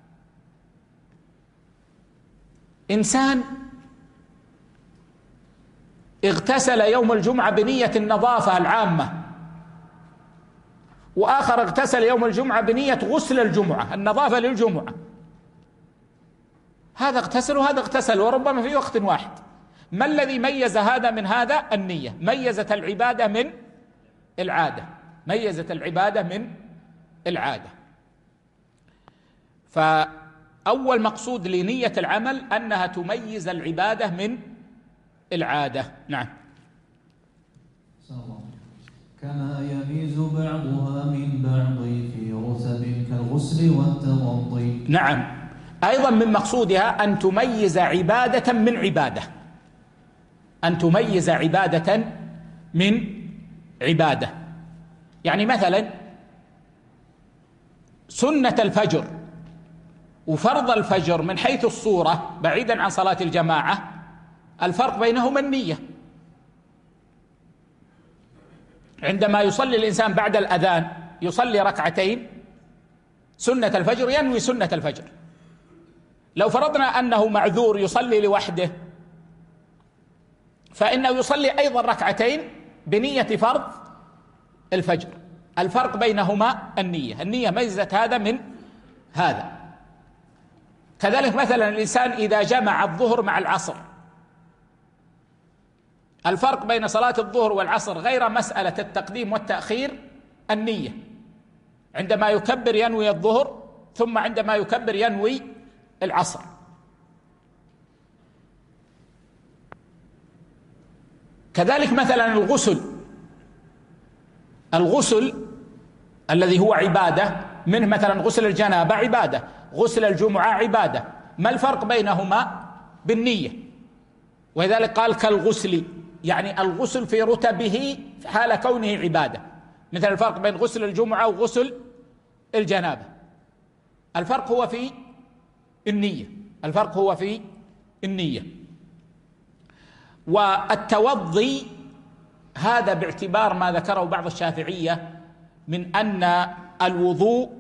Speaker 1: إنسان اغتسل يوم الجمعة بنية النظافة العامة، وآخر اغتسل يوم الجمعة بنية غسل الجمعة، النظافة للجمعة. هذا اغتسل وهذا اغتسل وربما في وقت واحد، ما الذي ميز هذا من هذا؟ النية. ميزت العبادة من العادة، ميزت العبادة من العادة. فأول مقصود لنية العمل أنها تميز العبادة من العادة. نعم.
Speaker 2: كما يميز بعضها من بعض في رتب كالغسل والتوضي.
Speaker 1: نعم، أيضا من مقصودها أن تميز عبادة من عبادة، أن تميز عبادة من عبادة. يعني مثلا سنة الفجر وفرض الفجر من حيث الصورة بعيدا عن صلاة الجماعة الفرق بينهما النية. عندما يصلي الإنسان بعد الأذان يصلي ركعتين سنة الفجر ينوي سنة الفجر. لو فرضنا أنه معذور يصلي لوحده فإنه يصلي أيضا ركعتين بنية فرض الفجر. الفرق بينهما النية، النية ميزت هذا من هذا. كذلك مثلا الإنسان إذا جمع الظهر مع العصر، الفرق بين صلاة الظهر والعصر غير مسألة التقديم والتأخير النية. عندما يكبر ينوي الظهر، ثم عندما يكبر ينوي العصر. كذلك مثلا الغسل، الغسل الذي هو عبادة، منه مثلا غسل الجنابة عبادة، غسل الجمعة عبادة. ما الفرق بينهما؟ بالنية. ولذلك قال كالغسل، يعني الغسل في رتبه حال كونه عبادة، مثل الفرق بين غسل الجمعة وغسل الجنابة. الفرق هو في النية، الفرق هو في النية. والتوضي هذا باعتبار ما ذكره بعض الشافعية من أن الوضوء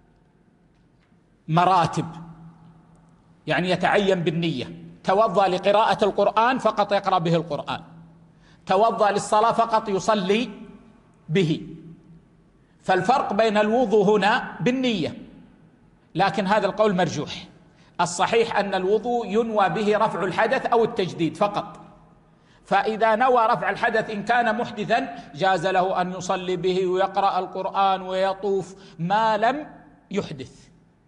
Speaker 1: مراتب، يعني يتعين بالنية. توضأ لقراءة القرآن فقط يقرأ به القرآن، توضأ للصلاة فقط يصلي به. فالفرق بين الوضوء هنا بالنية، لكن هذا القول مرجوح. الصحيح أن الوضوء ينوى به رفع الحدث أو التجديد فقط. فإذا نوى رفع الحدث إن كان محدثا جاز له أن يصلي به ويقرأ القرآن ويطوف ما لم يحدث.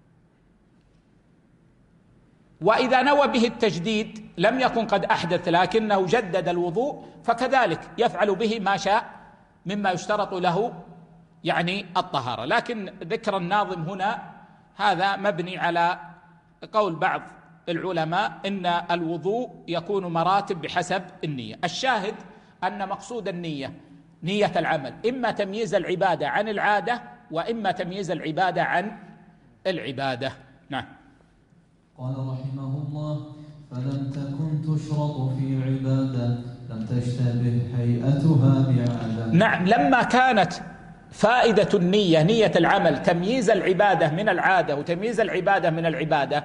Speaker 1: وإذا نوى به التجديد لم يكن قد أحدث لكنه جدد الوضوء، فكذلك يفعل به ما شاء مما يشترط له يعني الطهارة. لكن ذكر الناظم هنا هذا مبني على قول بعض العلماء إن الوضوء يكون مراتب بحسب النية. الشاهد أن مقصود النية نية العمل إما تمييز العبادة عن العادة، وإما تمييز العبادة عن العبادة. نعم.
Speaker 2: قال رحمه الله: فلم تكن تشرط في عبادة لم تشتبه هيئتها بعادة.
Speaker 1: نعم، لما كانت فائدة النية نية العمل تمييز العبادة من العادة وتمييز العبادة من العبادة،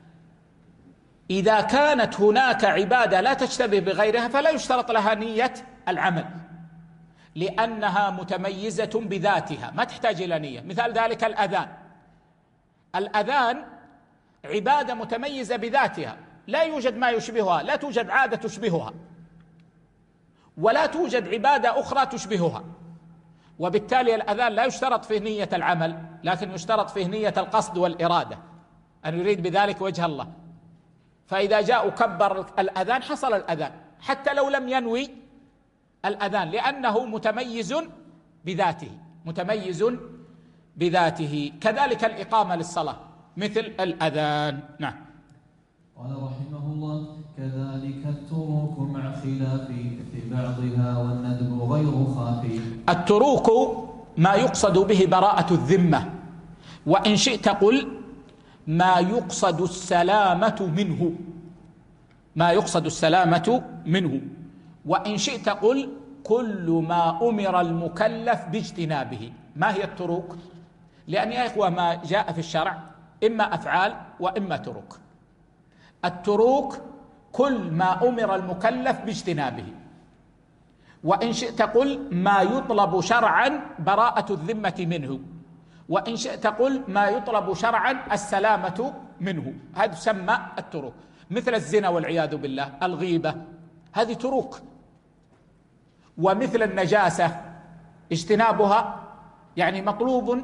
Speaker 1: إذا كانت هناك عبادة لا تشتبه بغيرها فلا يشترط لها نية العمل، لأنها متميزة بذاتها ما تحتاج إلى نية. مثال ذلك الأذان، الأذان عبادة متميزة بذاتها، لا يوجد ما يشبهها، لا توجد عادة تشبهها ولا توجد عبادة أخرى تشبهها. وبالتالي الأذان لا يشترط فيه نية العمل، لكن يشترط فيه نية القصد والإرادة، أن يريد بذلك وجه الله. فإذا جاء كبر الأذان حصل الأذان حتى لو لم ينوي الأذان، لأنه متميز بذاته، متميز بذاته. كذلك الإقامة للصلاة مثل الأذان. نعم.
Speaker 2: قال رحمه الله: كذلك التروك مع خلاف في بعضها والندب غير خافي.
Speaker 1: التروك ما يقصد به براءة الذمة، وإن شئت قل ما يقصد السلامة منه، ما يقصد السلامة منه، وإن شئت قل كل ما أمر المكلف باجتنابه. ما هي التروك؟ لأن يا إخوة ما جاء في الشرع إما أفعال وإما تروك. التروك كل ما أمر المكلف باجتنابه، وإن شئت قل ما يطلب شرعا براءة الذمة منه، وإن شئت قل ما يطلب شرعا السلامة منه. هذا يسمى التروك، مثل الزنا والعياذ بالله، الغيبة، هذه تروك. ومثل النجاسة اجتنابها يعني مطلوب،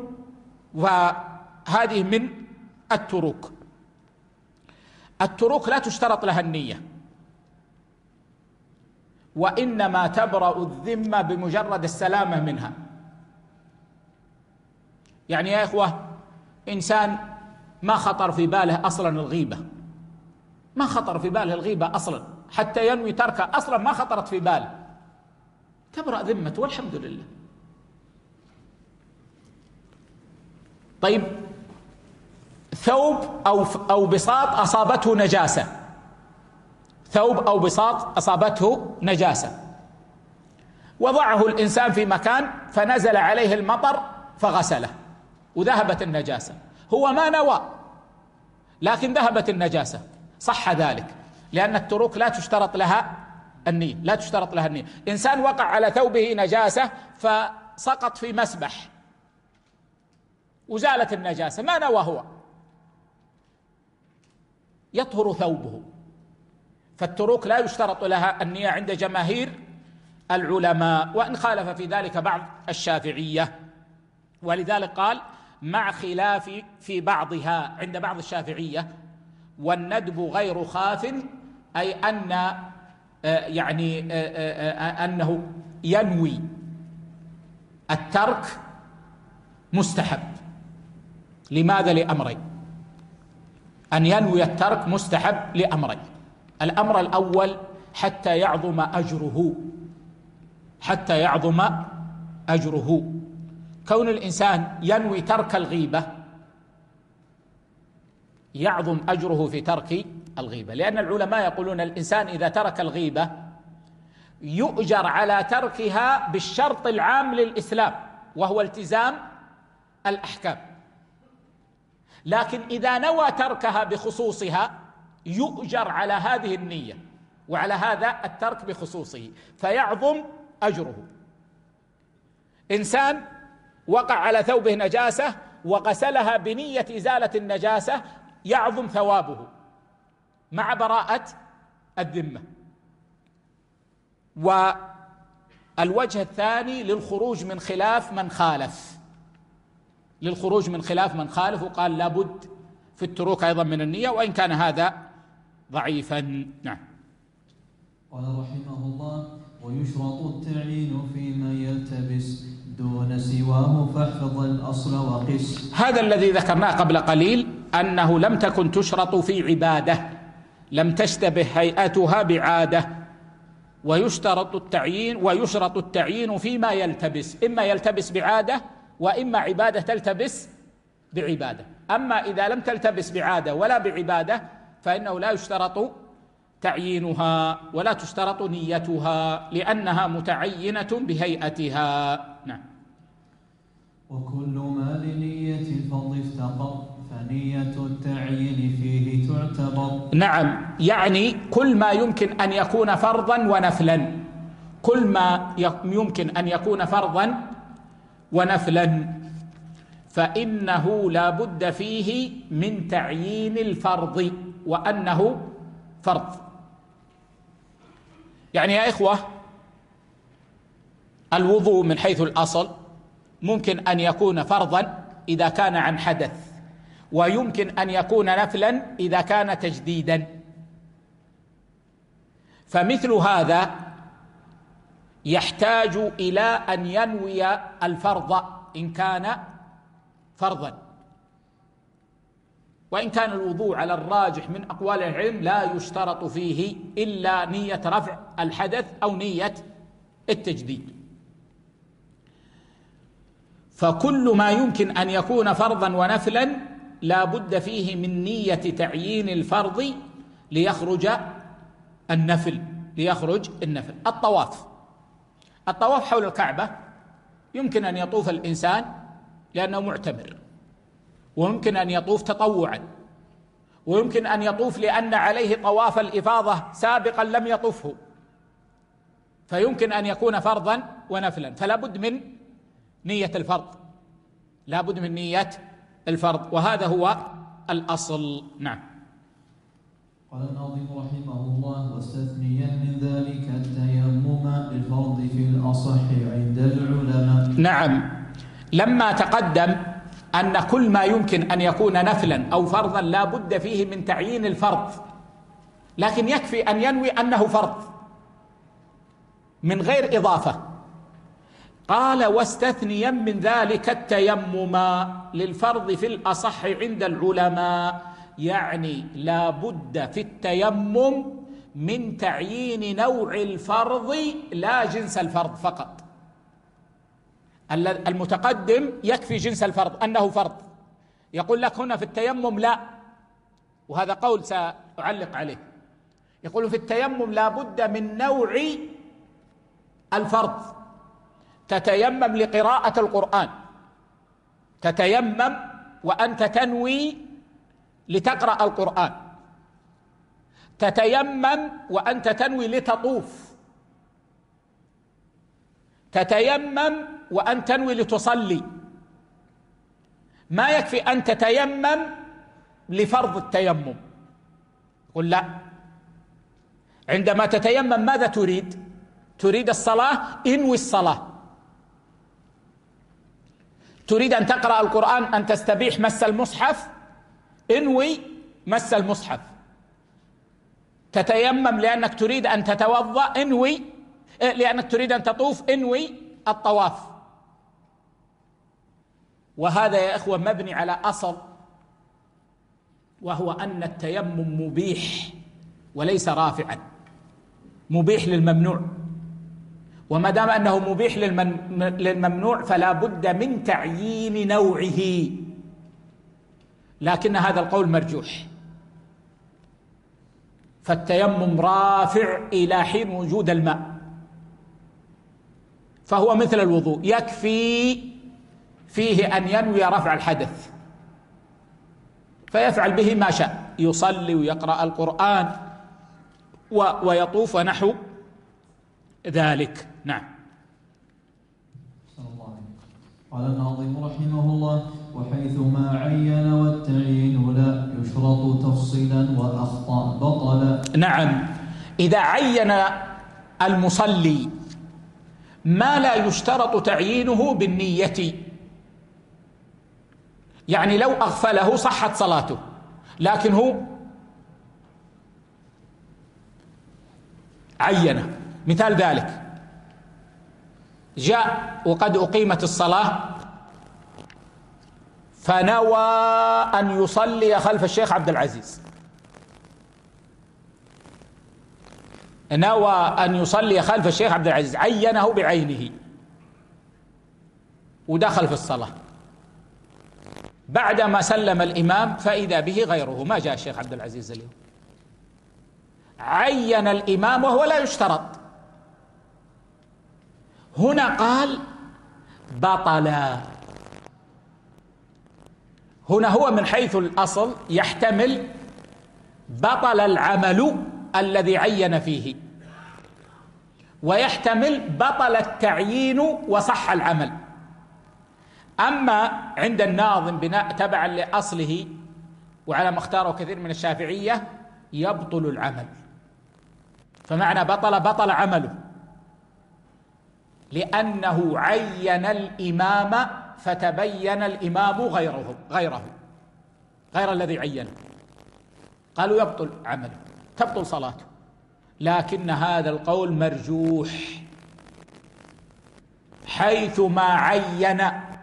Speaker 1: وهذه من التروك. التروك لا تشترط لها النية، وإنما تبرأ الذمة بمجرد السلامة منها. يعني يا إخوة، إنسان ما خطر في باله أصلا الغيبة، ما خطر في باله الغيبة أصلا، حتى ينوي تركها أصلا ما خطرت في باله، تبرأ ذمته والحمد لله. طيب، ثوب أو أو بساط أصابته نجاسة، ثوب أو بساط أصابته نجاسة، وضعه الإنسان في مكان فنزل عليه المطر فغسله وذهبت النجاسة، هو ما نوى لكن ذهبت النجاسة، صح ذلك، لأن التروك لا تشترط لها النية، لا تشترط لها النية. إنسان وقع على ثوبه نجاسة فسقط في مسبح وزالت النجاسة، ما نوى هو، يطهر ثوبه. فالتروك لا يشترط لها النية عند جماهير العلماء، وإن خالف في ذلك بعض الشافعية، ولذلك قال مع خلاف في بعضها عند بعض الشافعية. والندب غير خاف، أي أن يعني أنه ينوي الترك مستحب. لماذا؟ لأمرين، أن ينوي الترك مستحب لأمرين. الأمر الأول حتى يعظم أجره، حتى يعظم أجره. كون الإنسان ينوي ترك الغيبة يعظم أجره في ترك الغيبة، لأن العلماء يقولون الإنسان إذا ترك الغيبة يؤجر على تركها بالشرط العام للإسلام، وهو التزام الأحكام. لكن إذا نوى تركها بخصوصها يؤجر على هذه النية وعلى هذا الترك بخصوصه، فيعظم أجره. إنسان وقع على ثوبه نجاسة وغسلها بنية إزالة النجاسة يعظم ثوابه مع براءة الذمة. والوجه الثاني للخروج من خلاف من خالف، للخروج من خلاف من خالف، وقال لابد في التروك أيضا من النية، وإن كان هذا ضعيفا. نعم.
Speaker 2: قال رحمه الله: ويشرط التعيين فيما يلتبس دون سواه فاحفظ الأصل وقس.
Speaker 1: هذا الذي ذكرناه قبل قليل أنه لم تكن تشرط في عبادة، لم تشتبه هيئتها بعادة، ويشترط التعيين ويشرط التعيين فيما يلتبس، إما يلتبس بعادة وإما عبادة تلتبس بعبادة. أما إذا لم تلتبس بعادة ولا بعبادة فإنه لا يشترط تعيينها ولا تشترط نيتها، لأنها متعينة بهيئتها. نعم.
Speaker 2: وكل ما لنية الفضل افتقر فنية التعيين فيه تعتبر.
Speaker 1: نعم، يعني كل ما يمكن أن يكون فرضا ونفلا، كل ما يمكن أن يكون فرضا ونفلا فإنه لا بد فيه من تعيين الفرض وأنه فرض. يعني يا إخوة، الوضوء من حيث الأصل ممكن أن يكون فرضا إذا كان عن حدث، ويمكن أن يكون نفلا إذا كان تجديدا. فمثل هذا يحتاج إلى أن ينوي الفرض إن كان فرضا، وإن كان الوضوء على الراجح من أقوال العلم لا يشترط فيه إلا نية رفع الحدث أو نية التجديد. فكل ما يمكن أن يكون فرضا ونفلا لا بد فيه من نية تعيين الفرض ليخرج النفل ليخرج النفل. الطواف الطواف حول الكعبة يمكن أن يطوف الإنسان لأنه معتمر، ويمكن أن يطوف تطوعا، ويمكن أن يطوف لأن عليه طواف الإفاضة سابقا لم يطفه، فيمكن أن يكون فرضا ونفلا. فلا بد من نية الفرض، لا بد من نية الفرض، وهذا هو الأصل. نعم.
Speaker 2: قال الناظم رحمه الله: واستثنيا من ذلك التيمم للفرض في الأصح عند العلماء.
Speaker 1: نعم، لما تقدم أن كل ما يمكن أن يكون نفلا أو فرضا لا بد فيه من تعيين الفرض، لكن يكفي أن ينوي أنه فرض من غير إضافة. قال: واستثنيا من ذلك التيمم للفرض في الأصح عند العلماء، يعني لا بد في التيمم من تعيين نوع الفرض لا جنس الفرض فقط. المتقدم يكفي جنس الفرض أنه فرض، يقول لك هنا في التيمم لا، وهذا قول سأعلق عليه، يقول في التيمم لا بد من نوع الفرض. تتيمم لقراءة القرآن، تتيمم وأنت تنوي لتقرأ القرآن، تتيمم وأنت تنوي لتطوف، تتيمم وأن تنوي لتصلي. ما يكفي أن تتيمم لفرض التيمم. قل لا، عندما تتيمم ماذا تريد؟ تريد الصلاة، انوي الصلاة. تريد أن تقرأ القرآن، أن تستبيح مس المصحف، انوي مس المصحف. تتيمم لأنك تريد أن تتوضأ، انوي لأنك تريد أن تطوف، انوي الطواف. وهذا يا إخوة مبني على أصل، وهو أن التيمم مبيح وليس رافعا، مبيح للممنوع، وما دام أنه مبيح للممنوع فلا بد من تعيين نوعه، لكن هذا القول مرجوح. فالتيمم رافع إلى حين وجود الماء، فهو مثل الوضوء، يكفي فيه أن ينوي رفع الحدث فيفعل به ما شاء، يصلي ويقرأ القرآن ويطوف ونحو ذلك. نعم.
Speaker 2: قال الناظم رحمه الله: وحيث ما عين والتعيين لا يشرط تفصيلا وأخطأ بطلا.
Speaker 1: نعم، إذا عين المصلي ما لا يشترط تعيينه بالنية، يعني لو أغفله صحت صلاته، لكن هو عين. مثال ذلك: جاء وقد أقيمت الصلاة فنوى أن يصلي خلف الشيخ عبد العزيز، نوى أن يصلي خلف الشيخ عبد العزيز، عينه بعينه ودخل في الصلاة. بعدما سلم الإمام فإذا به غيره، ما جاء الشيخ عبد العزيز اليوم، عين الإمام وهو لا يشترط. هنا قال بطل. هنا هو من حيث الأصل يحتمل بطل العمل الذي عين فيه، ويحتمل بطل التعيين وصح العمل. أما عند الناظم بناء تبعا لأصله وعلى ما اختاره كثير من الشافعية يبطل العمل، فمعنى بطل بطل عمله، لأنه عين الإمام فتبين الإمام غيره غيره غير الذي عينه، قالوا يبطل عمله، تبطل صلاته. لكن هذا القول مرجوح، حيث ما عين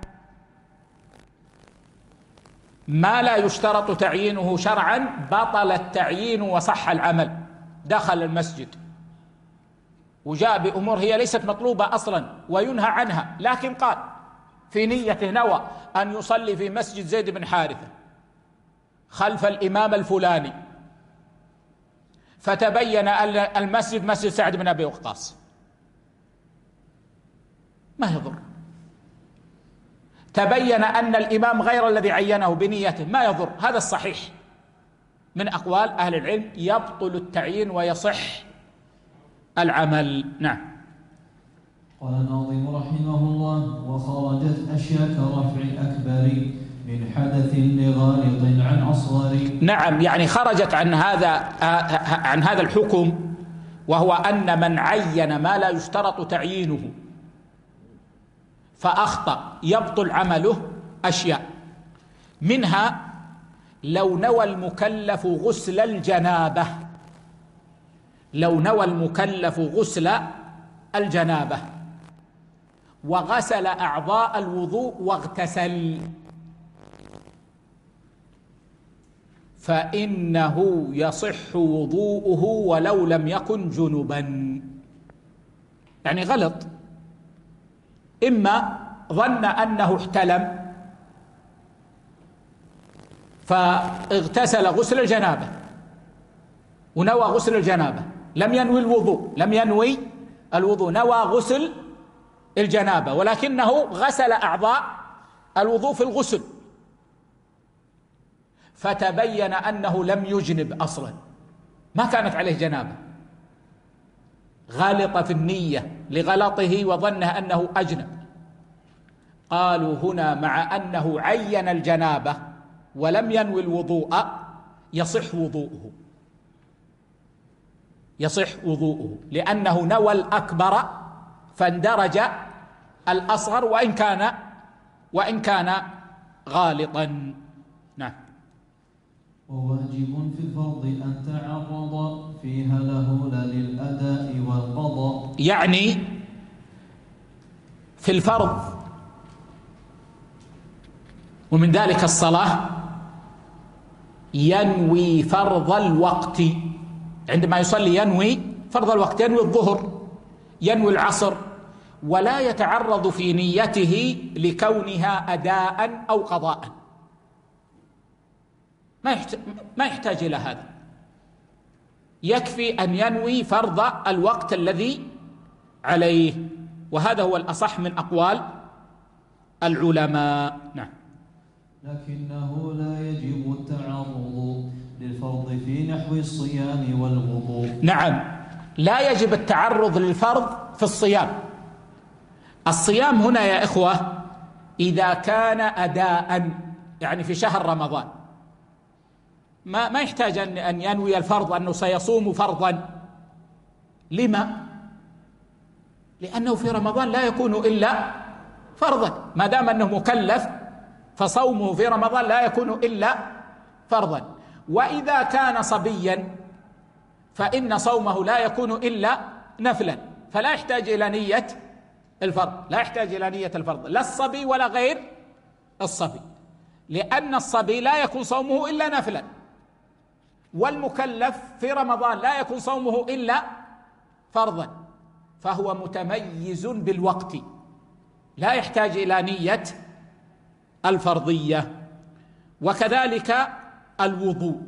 Speaker 1: ما لا يشترط تعيينه شرعا بطل التعيين وصح العمل. دخل المسجد وجاء بأمور هي ليست مطلوبة أصلا وينهى عنها، لكن قال في نيته نوى أن يصلي في مسجد زيد بن حارثة خلف الإمام الفلاني، فتبين أن المسجد مسجد سعد بن أبي وقاص، ما يضر. تبين أن الإمام غير الذي عينه بنيته، ما يضر. هذا الصحيح من أقوال أهل العلم، يبطل التعيين ويصح العمل. نعم.
Speaker 2: قال الناظم رحمه الله: وخرجت أشياء كرفع أكبر من حدث لغالط عن أصغر.
Speaker 1: نعم، يعني خرجت عن هذا عن هذا الحكم، وهو أن من عين ما لا يشترط تعيينه فأخطأ يبطل عمله أشياء، منها لو نوى المكلف غسل الجنابة، لو نوى المكلف غسل الجنابة وغسل أعضاء الوضوء واغتسل، فإنه يصح وضوءه ولو لم يكن جنبا. يعني غلط، إما ظن أنه احتلم فاغتسل غسل الجنابة ونوى غسل الجنابة، لم ينوي الوضوء، لم ينوي الوضوء، نوى غسل الجنابة ولكنه غسل أعضاء الوضوء في الغسل، فتبين أنه لم يجنب أصلا، ما كانت عليه جنابة، غلط في النية لغلطه وظنه أنه أجنب. قالوا هنا مع أنه عين الجنابة ولم ينوي الوضوء يصح وضوءه، يصح وضوءه لأنه نوى الأكبر فاندرج الأصغر وإن كان وإن كان غالطا. نعم.
Speaker 2: وواجب في الفرض أن تعرض فيها له لا للأداء والقضاء.
Speaker 1: يعني في الفرض ومن ذلك الصلاة ينوي فرض الوقت، عندما يصلي ينوي فرض الوقت، ينوي الظهر، ينوي العصر، ولا يتعرض في نيته لكونها أداء أو قضاء، ما يحتاج, ما يحتاج إلى هذا، يكفي أن ينوي فرض الوقت الذي عليه، وهذا هو الأصح من أقوال العلماء. نعم.
Speaker 2: لكنه لا يجب التعرض للفرض في نحو الصيام والوضوء.
Speaker 1: نعم، لا يجب التعرض للفرض في الصيام. الصيام هنا يا إخوة إذا كان أداء، يعني في شهر رمضان ما ما يحتاج أن أن ينوي الفرض أنه سيصوم فرضا. لما؟ لأنه في رمضان لا يكون إلا فرضا، ما دام أنه مكلف فصومه في رمضان لا يكون إلا فرضا. وإذا كان صبيا فإن صومه لا يكون إلا نفلا، فلا يحتاج إلى نية الفرض، لا يحتاج إلى نية الفرض، لا الصبي ولا غير الصبي، لأن الصبي لا يكون صومه إلا نفلا، والمكلف في رمضان لا يكون صومه إلا فرضا، فهو متميز بالوقت لا يحتاج إلى نية الفرضية. وكذلك الوضوء،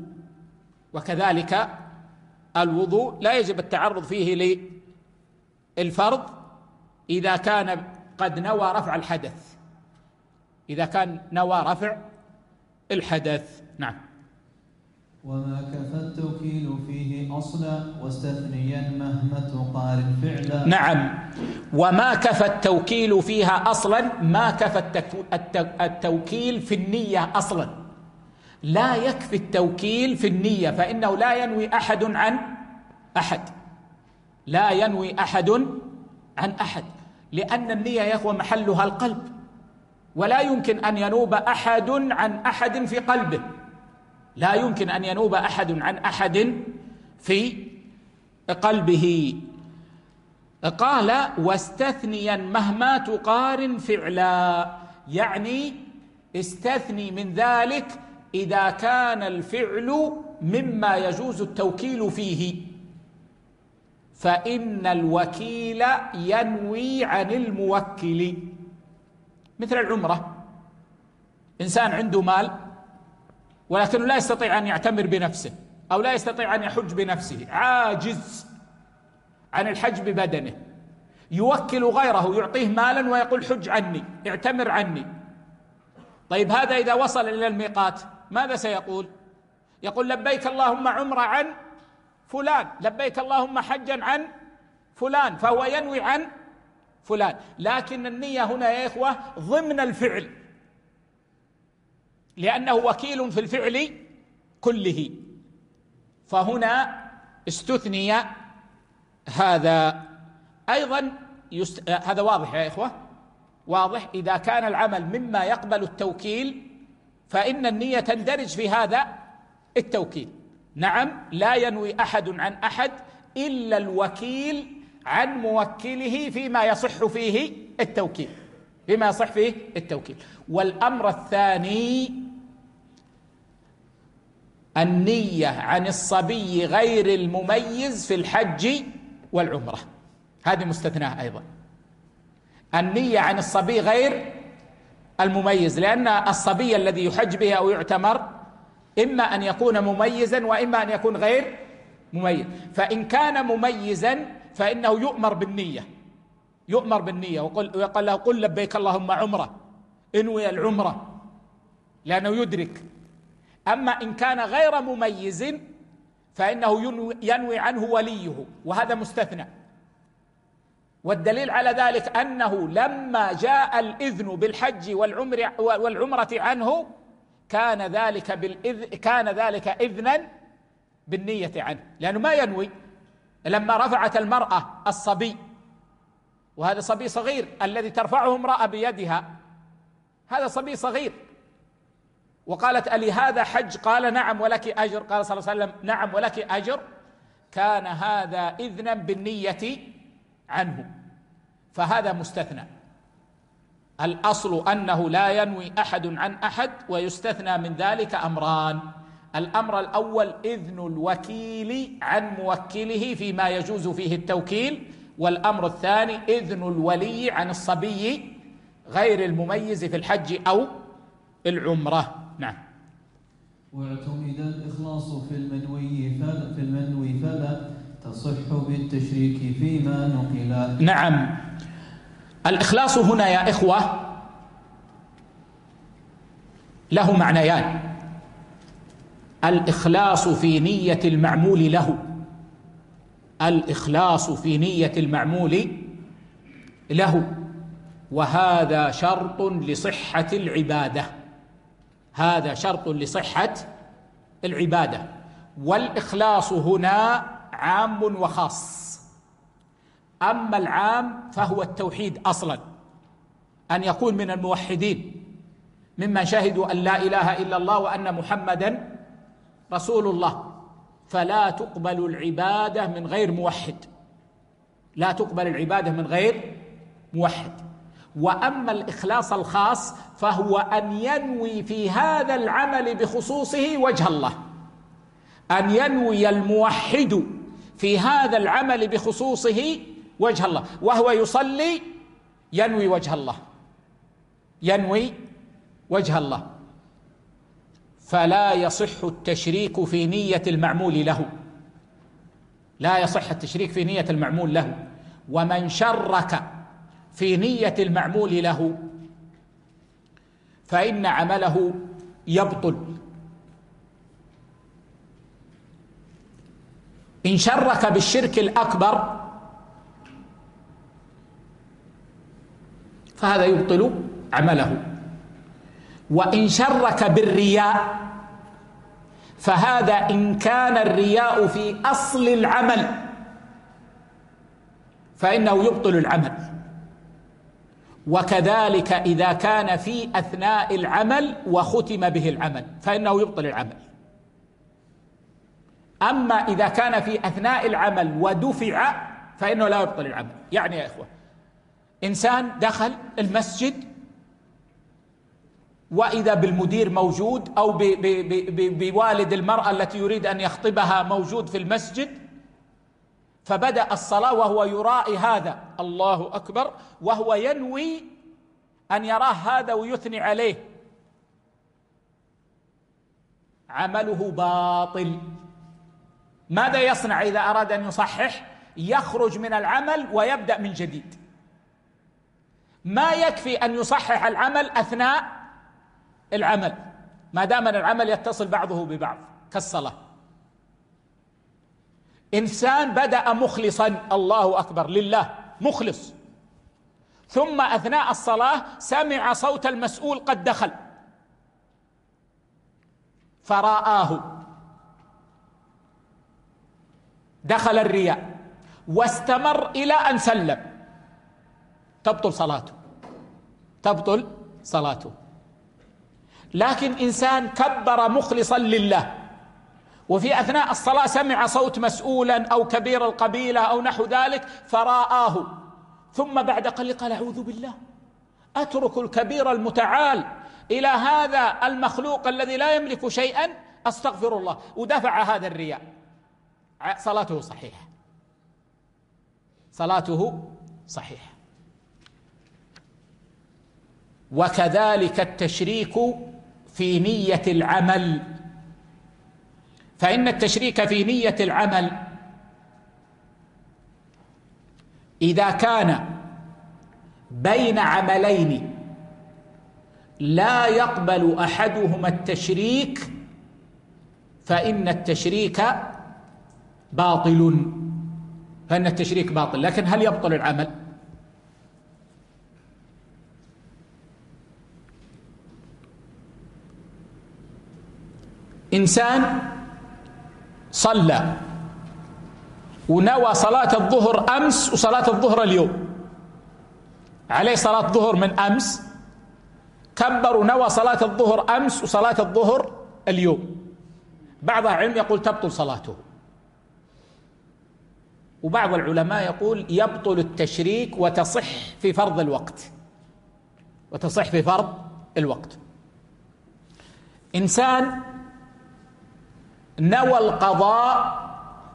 Speaker 1: وكذلك الوضوء لا يجب التعرض فيه للفرض إذا كان قد نوى رفع الحدث، إذا كان نوى رفع الحدث. نعم.
Speaker 2: وما كفى التوكيل فيه أصلا واستثنيا مهما تقال فعلا.
Speaker 1: نعم، وما كفى التوكيل فيها أصلا، ما كفى التوكيل في النية أصلا، لا يكفي التوكيل في النية، فإنه لا ينوي أحد عن أحد، لا ينوي أحد عن أحد، لأن النية يا أخوة محلها القلب، ولا يمكن أن ينوب أحد عن أحد في قلبه، لا يمكن أن ينوب أحد عن أحد في قلبه. قال واستثنيا مهما تقارن فعلا، يعني استثني من ذلك إذا كان الفعل مما يجوز التوكيل فيه، فإن الوكيل ينوي عن الموكل، مثل العمرة، إنسان عنده مال ولكنه لا يستطيع أن يعتمر بنفسه أو لا يستطيع أن يحج بنفسه، عاجز عن الحج ببدنه، يوكل غيره يعطيه مالا ويقول حج عني، اعتمر عني. طيب هذا إذا وصل إلى الميقات ماذا سيقول؟ يقول لبيك اللهم عمرة عن فلان، لبيك اللهم حجا عن فلان، فهو ينوي عن فلان، لكن النية هنا يا إخوة ضمن الفعل، لأنه وكيل في الفعل كله، فهنا استثني هذا أيضا. يست... هذا واضح يا إخوة؟ واضح. إذا كان العمل مما يقبل التوكيل فإن النية تندرج في هذا التوكيل. نعم، لا ينوي أحد عن أحد إلا الوكيل عن موكله فيما يصح فيه التوكيل، فيما يصح فيه التوكيل. والأمر الثاني النية عن الصبي غير المميز في الحج والعمرة، هذه مستثناة أيضا. النية عن الصبي غير المميز، لأن الصبي الذي يحج به أو يعتمر إما أن يكون مميزا وإما أن يكون غير مميز. فإن كان مميزا فإنه يؤمر بالنية، يؤمر بالنية ويقول له قل لبيك اللهم عمرة، انوي العمرة لأنه يدرك. أما إن كان غير مميز فإنه ينوي, ينوي عنه وليه، وهذا مستثنى. والدليل على ذلك أنه لما جاء الإذن بالحج والعمر والعمرة عنه كان ذلك بالإذن كان ذلك إذنا بالنية عنه، لأنه ما ينوي. لما رفعت المرأة الصبي، وهذا صبي صغير الذي ترفعه امرأة بيدها، هذا صبي صغير، وقالت ألي هذا حج؟ قال نعم ولك أجر. قال صلى الله عليه وسلم نعم ولك أجر. كان هذا إذنا بالنية عنه، فهذا مستثنى. الأصل أنه لا ينوي أحد عن أحد، ويستثنى من ذلك أمران. الأمر الأول إذن الوكيل عن موكله فيما يجوز فيه التوكيل، والأمر الثاني إذن الولي عن الصبي غير المميز في الحج أو العمرة. نعم.
Speaker 2: واعتمد الإخلاص في المنوي فلا, في المنوي فلا تصح بالتشريك فيما نقل.
Speaker 1: نعم، الإخلاص هنا يا إخوة له معنيان. الإخلاص في نية المعمول له، الإخلاص في نية المعمول له، وهذا شرط لصحة العبادة، هذا شرط لصحة العبادة. والإخلاص هنا عام وخاص. أما العام فهو التوحيد أصلا، أن يكون من الموحدين ممن شهدوا أن لا إله إلا الله وأن محمدا رسول الله، فلا تقبل العبادة من غير موحد، لا تقبل العبادة من غير موحد. وأما الإخلاص الخاص فهو أن ينوي في هذا العمل بخصوصه وجه الله، أن ينوي الموحد في هذا العمل بخصوصه وجه الله، وهو يصلي ينوي وجه الله، ينوي وجه الله. فلا يصح التشريك في نية المعمول له، لا يصح التشريك في نية المعمول له. ومن شرك في نية المعمول له فإن عمله يبطل. إن شرك بالشرك الأكبر فهذا يبطل عمله، وإن شرك بالرياء فهذا إن كان الرياء في أصل العمل فإنه يبطل العمل، وكذلك إذا كان في أثناء العمل وختم به العمل فإنه يبطل العمل. أما إذا كان في أثناء العمل ودفع فإنه لا يبطل العمل. يعني يا إخوة، إنسان دخل المسجد وإذا بالمدير موجود أو بوالد المرأة التي يريد أن يخطبها موجود في المسجد، فبدأ الصلاة وهو يرائي هذا الله أكبر، وهو ينوي أن يراه هذا ويثني عليه، عمله باطل. ماذا يصنع إذا أراد أن يصحح؟ يخرج من العمل ويبدأ من جديد. ما يكفي أن يصحح العمل أثناء العمل ما دام العمل يتصل بعضه ببعض كالصلاة. إنسان بدأ مخلصا الله أكبر لله مخلص، ثم أثناء الصلاة سمع صوت المسؤول قد دخل، فرآه دخل الرياء واستمر إلى أن سلم، تبطل صلاته، تبطل صلاته. لكن إنسان كبر مخلصا لله وفي أثناء الصلاة سمع صوت مسؤولا أو كبير القبيلة أو نحو ذلك فرآه، ثم بعد قليل قال أعوذ بالله، أترك الكبير المتعال إلى هذا المخلوق الذي لا يملك شيئا، أستغفر الله، ودفع هذا الرياء، صلاته صحيحة، صلاته صحيحة. وكذلك التشريك في نية العمل، فإن التشريك في نية العمل إذا كان بين عملين لا يقبل أحدهما التشريك فإن التشريك باطل، فإن التشريك باطل. لكن هل يبطل العمل؟ إنسان صلى ونوى صلاة الظهر أمس وصلاة الظهر اليوم، عليه صلاة ظهر من أمس، كبر ونوى صلاة الظهر أمس وصلاة الظهر اليوم، بعض العلم يقول تبطل صلاته، وبعض العلماء يقول يبطل التشريك وتصح في فرض الوقت، وتصح في فرض الوقت. إنسان نوى القضاء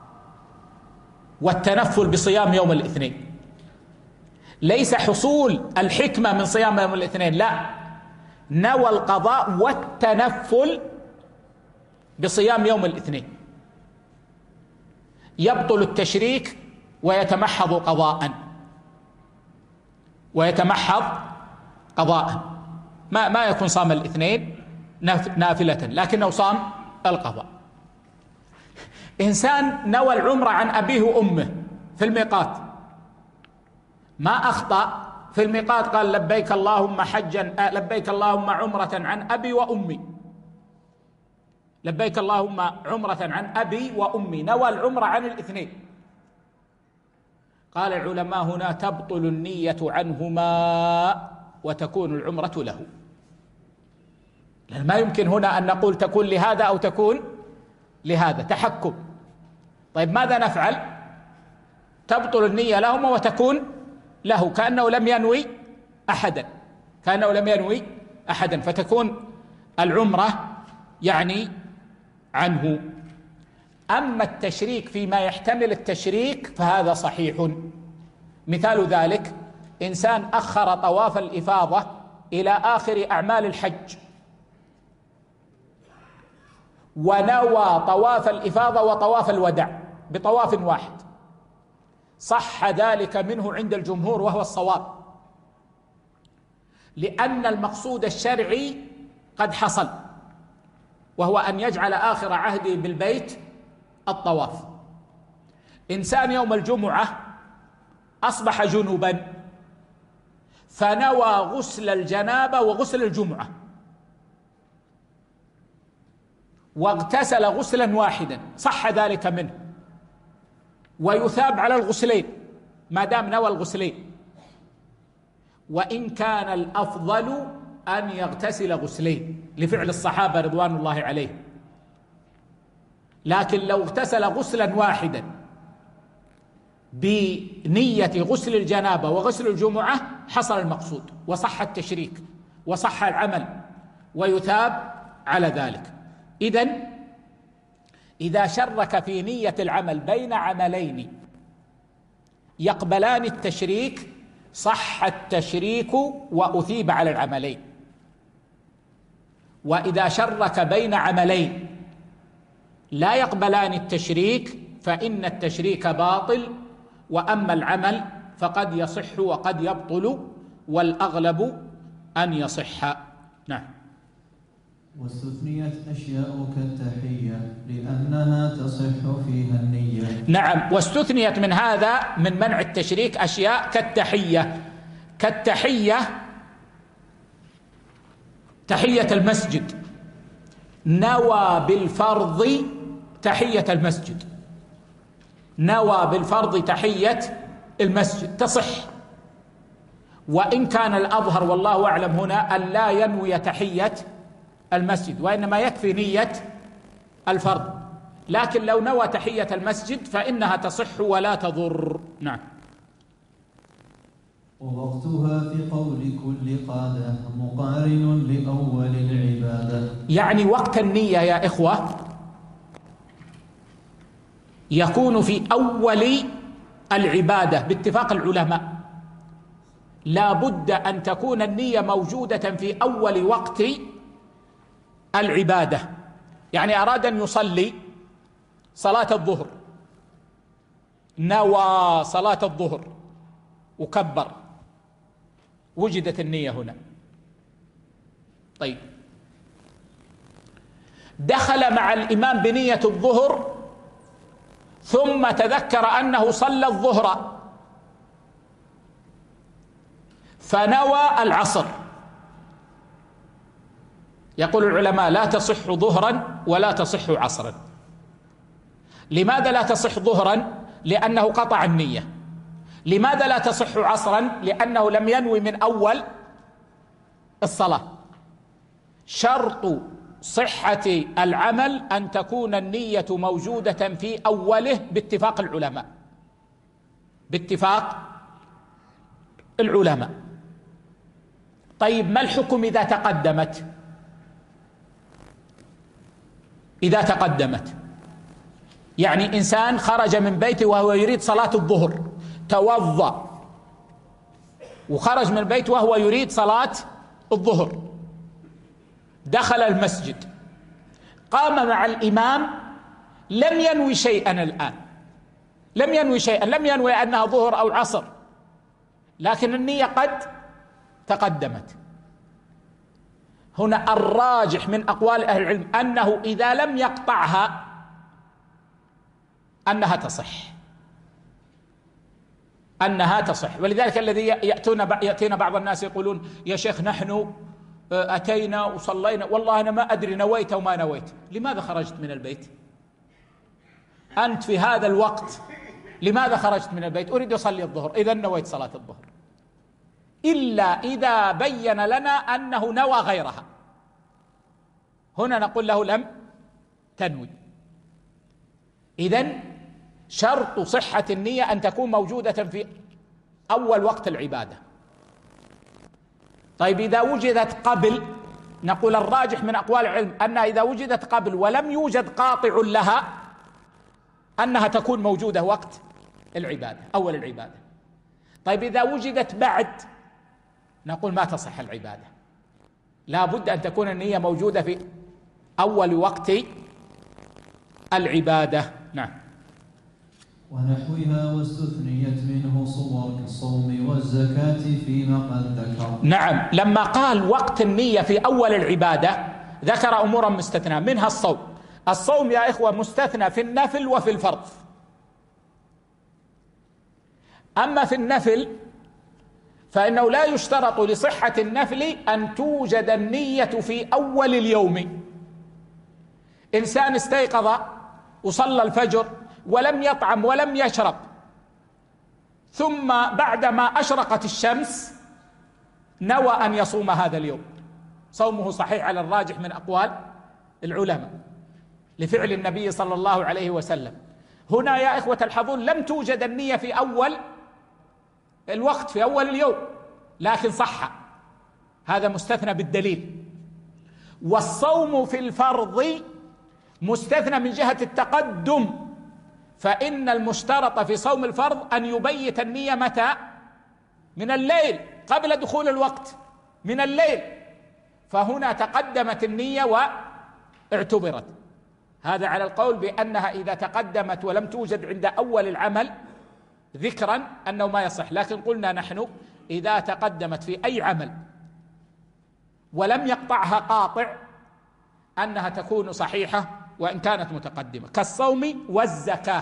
Speaker 1: والتنفل بصيام يوم الاثنين، ليس حصول الحكمة من صيام يوم الاثنين، لا، نوى القضاء والتنفل بصيام يوم الاثنين، يبطل التشريك ويتمحض قضاء، ويتمحض قضاء، ما ما يكون صام الاثنين نافلة لكنه صام القضاء. إنسان نوى العمرة عن أبيه وأمه في الميقات، ما أخطأ في الميقات، قال لبيك اللهم حجا آه لبيك اللهم عمرة عن أبي وأمي، لبيك اللهم عمرة عن أبي وأمي، نوى العمرة عن الاثنين. قال العلماء هنا تبطل النية عنهما وتكون العمرة له، لأن ما يمكن هنا أن نقول تكون لهذا أو تكون لهذا، تحكم. طيب ماذا نفعل؟ تبطل النية لهما وتكون له، كأنه لم ينوي أحدا، كأنه لم ينوي أحدا، فتكون العمرة يعني عنه. أما التشريك فيما يحتمل التشريك فهذا صحيح. مثال ذلك إنسان أخر طواف الإفاضة إلى آخر أعمال الحج ونوى طواف الإفاضة وطواف الوداع بطواف واحد، صح ذلك منه عند الجمهور وهو الصواب، لأن المقصود الشرعي قد حصل، وهو أن يجعل آخر عهده بالبيت الطواف. إنسان يوم الجمعة أصبح جنوبا فنوى غسل الجنابة وغسل الجمعة واغتسل غسلا واحدا، صح ذلك منه ويثاب على الغسلين ما دام نوى الغسلين، وإن كان الأفضل أن يغتسل غسلين لفعل الصحابة رضوان الله عليهم، لكن لو اغتسل غسلا واحدا بنية غسل الجنابة وغسل الجمعة حصل المقصود وصح التشريك وصح العمل ويثاب على ذلك. إذن إذا شرك في نية العمل بين عملين يقبلان التشريك صح التشريك وأثيب على العملين، وإذا شرك بين عملين لا يقبلان التشريك فإن التشريك باطل، وأما العمل فقد يصح وقد يبطل، والأغلب أن يصح. نعم.
Speaker 2: واستثنيت أشياء كالتحية لأنها تصح فيها النية.
Speaker 1: نعم، واستثنيت من هذا من منع التشريك أشياء كالتحية، كالتحية تحية المسجد نوى بالفرض تحية المسجد، نوى بالفرض تحية المسجد تصح، وإن كان الأظهر والله أعلم هنا أن لا ينوي تحية المسجد، وإنما يكفي نية الفرض، لكن لو نوى تحية المسجد فإنها تصح ولا تضر. نعم.
Speaker 2: ووقتها في قول كل قادة مقارن لأول العبادة.
Speaker 1: يعني وقت النية يا إخوة يكون في أول العبادة باتفاق العلماء، لا بد أن تكون النية موجودة في أول وقت العبادة. يعني أراد أن يصلي صلاة الظهر، نوى صلاة الظهر وكبر، وجدت النية هنا. طيب، دخل مع الإمام بنية الظهر ثم تذكر أنه صلى الظهر فنوى العصر. يقول العلماء لا تصح ظهرا ولا تصح عصرا. لماذا لا تصح ظهرا؟ لأنه قطع النية. لماذا لا تصح عصرا؟ لأنه لم ينوي من أول الصلاة. شرط صحة العمل أن تكون النية موجودة في أوله باتفاق العلماء، باتفاق العلماء. طيب، ما الحكم إذا تقدمت؟ إذا تقدمت يعني إنسان خرج من بيته وهو يريد صلاة الظهر، توضأ وخرج من البيت وهو يريد صلاة الظهر، دخل المسجد، قام مع الإمام، لم ينوي شيئا الآن، لم ينوي شيئا، لم ينوي أنها ظهر أو عصر، لكن النية قد تقدمت. هنا الراجح من أقوال أهل العلم أنه إذا لم يقطعها أنها تصح، أنها تصح. ولذلك الذي يأتون يأتينا بعض الناس يقولون يا شيخ نحن أتينا وصلينا، والله أنا ما أدري نويت وما نويت. لماذا خرجت من البيت؟ أنت في هذا الوقت لماذا خرجت من البيت؟ أريد أصلي الظهر، إذا نويت صلاة الظهر، إلا إذا بين لنا أنه نوى غيرها، هنا نقول له لم تنوي. إذن شرط صحة النية أن تكون موجودة في أول وقت العبادة. طيب، إذا وجدت قبل، نقول الراجح من أقوال العلم أنها إذا وجدت قبل ولم يوجد قاطع لها أنها تكون موجودة وقت العبادة، أول العبادة. طيب، إذا وجدت بعد، نقول ما تصح العبادة، لا بد أن تكون النية موجودة في أول وقت العبادة. نعم.
Speaker 2: ونحوها واستثنيت منه صور كالصوم والزكاة فيما قد ذكر.
Speaker 1: نعم، لما قال وقت النية في أول العبادة ذكر أمورا مستثنى منها الصوم. الصوم يا إخوة مستثنى في النفل وفي الفرض. أما في النفل فإنه لا يشترط لصحة النفل أن توجد النية في أول اليوم. إنسان استيقظ وصلى الفجر ولم يطعم ولم يشرب، ثم بعدما أشرقت الشمس نوى أن يصوم هذا اليوم، صومه صحيح على الراجح من أقوال العلماء لفعل النبي صلى الله عليه وسلم. هنا يا إخوة الحظون لم توجد النية في أول الوقت، في أول اليوم، لكن صح، هذا مستثنى بالدليل. والصوم في الفرض مستثنى من جهة التقدم، فإن المشترط في صوم الفرض أن يبيت النية متى؟ من الليل، قبل دخول الوقت من الليل، فهنا تقدمت النية واعتبرت. هذا على القول بأنها إذا تقدمت ولم توجد عند أول العمل ذكرا أنه ما يصح. لكن قلنا نحن إذا تقدمت في أي عمل ولم يقطعها قاطع أنها تكون صحيحة وإن كانت متقدمة، كالصوم والزكاة.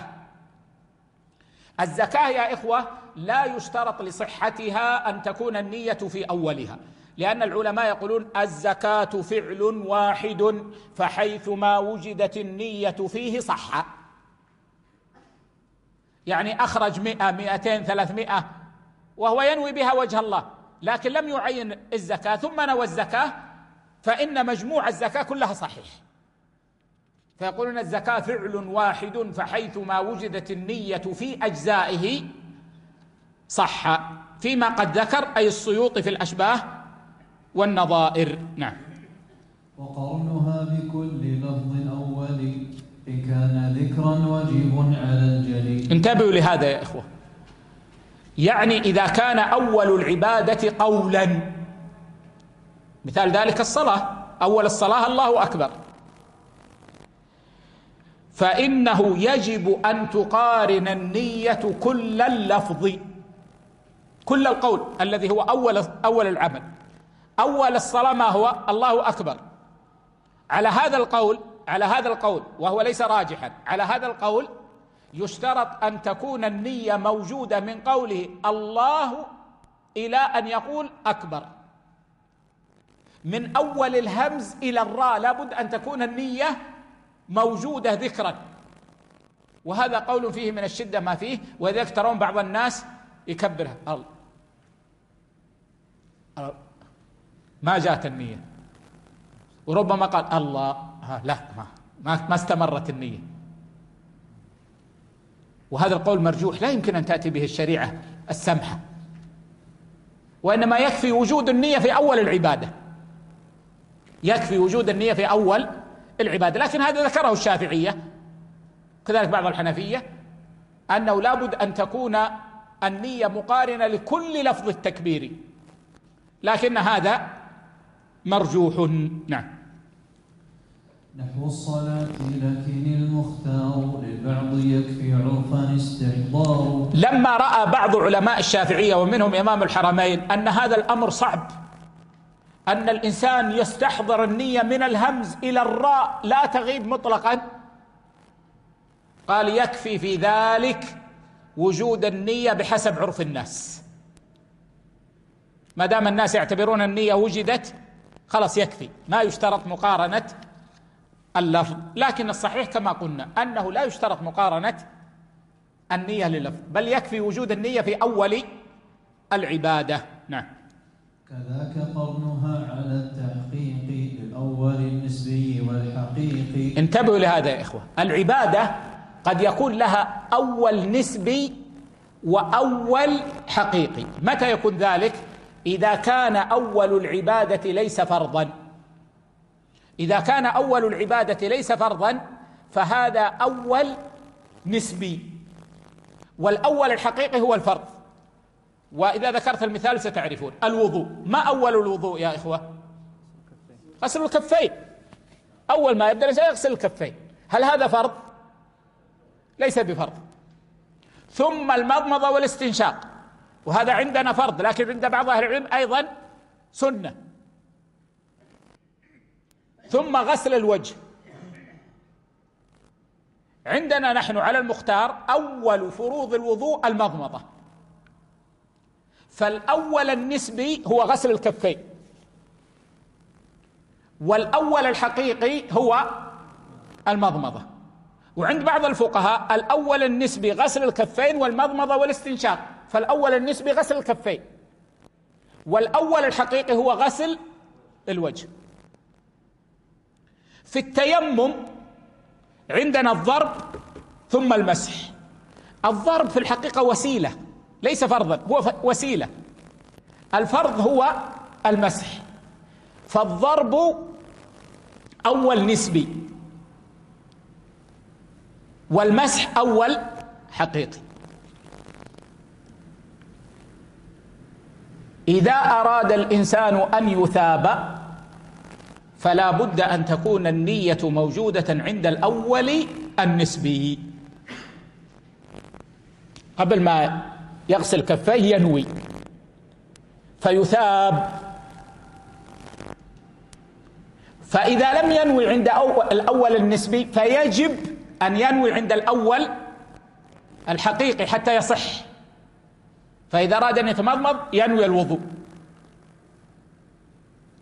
Speaker 1: الزكاة يا إخوة لا يشترط لصحتها أن تكون النية في أولها، لأن العلماء يقولون الزكاة فعل واحد فحيثما وجدت النية فيه صح. يعني أخرج مئة مئتين ثلاثمائة وهو ينوي بها وجه الله، لكن لم يعين الزكاة ثم نوى الزكاة، فإن مجموع الزكاة كلها صحيح. فيقولون الزكاة فعل واحد فحيثما وجدت النية في أجزائه صح، فيما قد ذكر أي السيوطي في الأشباه والنظائر. نعم.
Speaker 2: وقرنها بكل لفظ أول إن كان ذكرا واجب على الجلي.
Speaker 1: انتبهوا لهذا يا إخوة، يعني إذا كان أول العبادة قولا، مثال ذلك الصلاة، أول الصلاة الله أكبر، فإنه يجب أن تقارن النية كل اللفظ، كل القول الذي هو أول أول العمل. أول الصلاة ما هو؟ الله أكبر. على هذا القول على هذا القول وهو ليس راجحا، على هذا القول يشترط أن تكون النية موجودة من قوله الله إلى أن يقول أكبر. من أول الهمز إلى الراء لابد أن تكون النية موجودة ذكرا، وهذا قول فيه من الشدة ما فيه. وذلك ترون بعض الناس يكبرها الله، ما جاءت النية، وربما قال الله ها لا ما ما استمرت النية، وهذا القول مرجوح لا يمكن أن تأتي به الشريعة السمحة، وإنما يكفي وجود النية في أول العبادة، يكفي وجود النية في أول العبادة. لكن هذا ذكره الشافعية كذلك بعض الحنفية، أنه لابد أن تكون النية مقارنة لكل لفظ التكبير، لكن هذا مرجوح. نعم.
Speaker 2: نحو الصلاة لكن المختار للبعض يكفي عرفا استحضار.
Speaker 1: لما رأى بعض علماء الشافعية ومنهم إمام الحرمين أن هذا الأمر صعب، أن الإنسان يستحضر النية من الهمز إلى الراء لا تغيب مطلقا، قال يكفي في ذلك وجود النية بحسب عرف الناس، ما دام الناس يعتبرون النية وجدت خلاص يكفي، ما يشترط مقارنة اللفظ. لكن الصحيح كما قلنا أنه لا يشترط مقارنة النية لللفظ، بل يكفي وجود النية في أول العبادة. نعم.
Speaker 2: كذاك قرنها على التحقيق للأول النسبي والحقيقي.
Speaker 1: انتبهوا لهذا يا إخوة، العبادة قد يكون لها أول نسبي وأول حقيقي. متى يكون ذلك؟ إذا كان أول العبادة ليس فرضا. إذا كان أول العبادة ليس فرضا فهذا أول نسبي، والأول الحقيقي هو الفرض. وإذا ذكرت المثال ستعرفون. الوضوء، ما أول الوضوء يا إخوة؟ غسل الكفين، أول ما يبدأ الإنسان يغسل الكفين، هل هذا فرض؟ ليس بفرض. ثم المضمضة والاستنشاق، وهذا عندنا فرض، لكن عند بعض أهل العلم أيضا سنة. ثم غسل الوجه، عندنا نحن على المختار أول فروض الوضوء المضمضة، فالأول النسبي هو غسل الكفين، والأول الحقيقي هو المضمضة. وعند بعض الفقهاء الأول النسبي غسل الكفين والمضمضة والاستنشاق، فالأول النسبي غسل الكفين، والأول الحقيقي هو غسل الوجه. في التيمم عندنا الضرب ثم المسح. الضرب في الحقيقة وسيلة ليس فرضا، هو وسيلة، الفرض هو المسح، فالضرب أول نسبي والمسح أول حقيقي. إذا أراد الإنسان أن يثاب فلا بد أن تكون النية موجودة عند الأول النسبي، قبل ما يغسل كفيه ينوي فيثاب. فإذا لم ينوي عند الأول النسبي فيجب أن ينوي عند الأول الحقيقي حتى يصح. فإذا أراد أن يتمضمض ينوي الوضوء،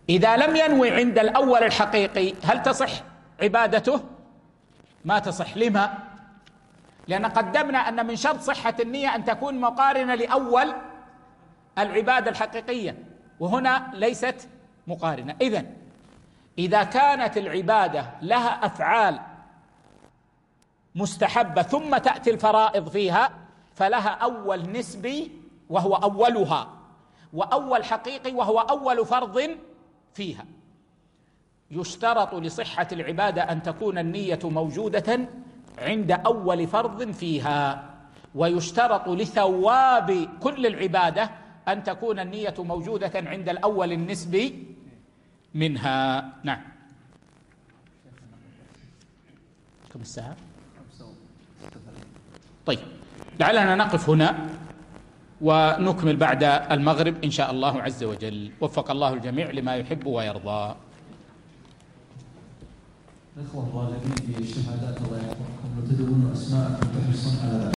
Speaker 1: إذا لم ينوي عند الأول الحقيقي هل تصح عبادته؟ ما تصح. لما؟ لأن قدمنا أن من شرط صحة النية أن تكون مقارنة لأول العبادة الحقيقية، وهنا ليست مقارنة. إذن إذا كانت العبادة لها أفعال مستحبة ثم تأتي الفرائض فيها فلها أول نسبي وهو أولها، وأول حقيقي وهو أول فرض فيها. يشترط لصحة العبادة أن تكون النية موجودة عند أول فرض فيها، ويشترط لثواب كل العبادة أن تكون النية موجودة عند الأول النسبي منها. نعم. كم الساعة؟ طيب، لعلنا نقف هنا ونكمل بعد المغرب إن شاء الله عز وجل. وفق الله الجميع لما يحب ويرضى.
Speaker 2: الإخوة الراغبين في الشهادات الله يحفظكم وتدونوا أسماءكم تحرصون على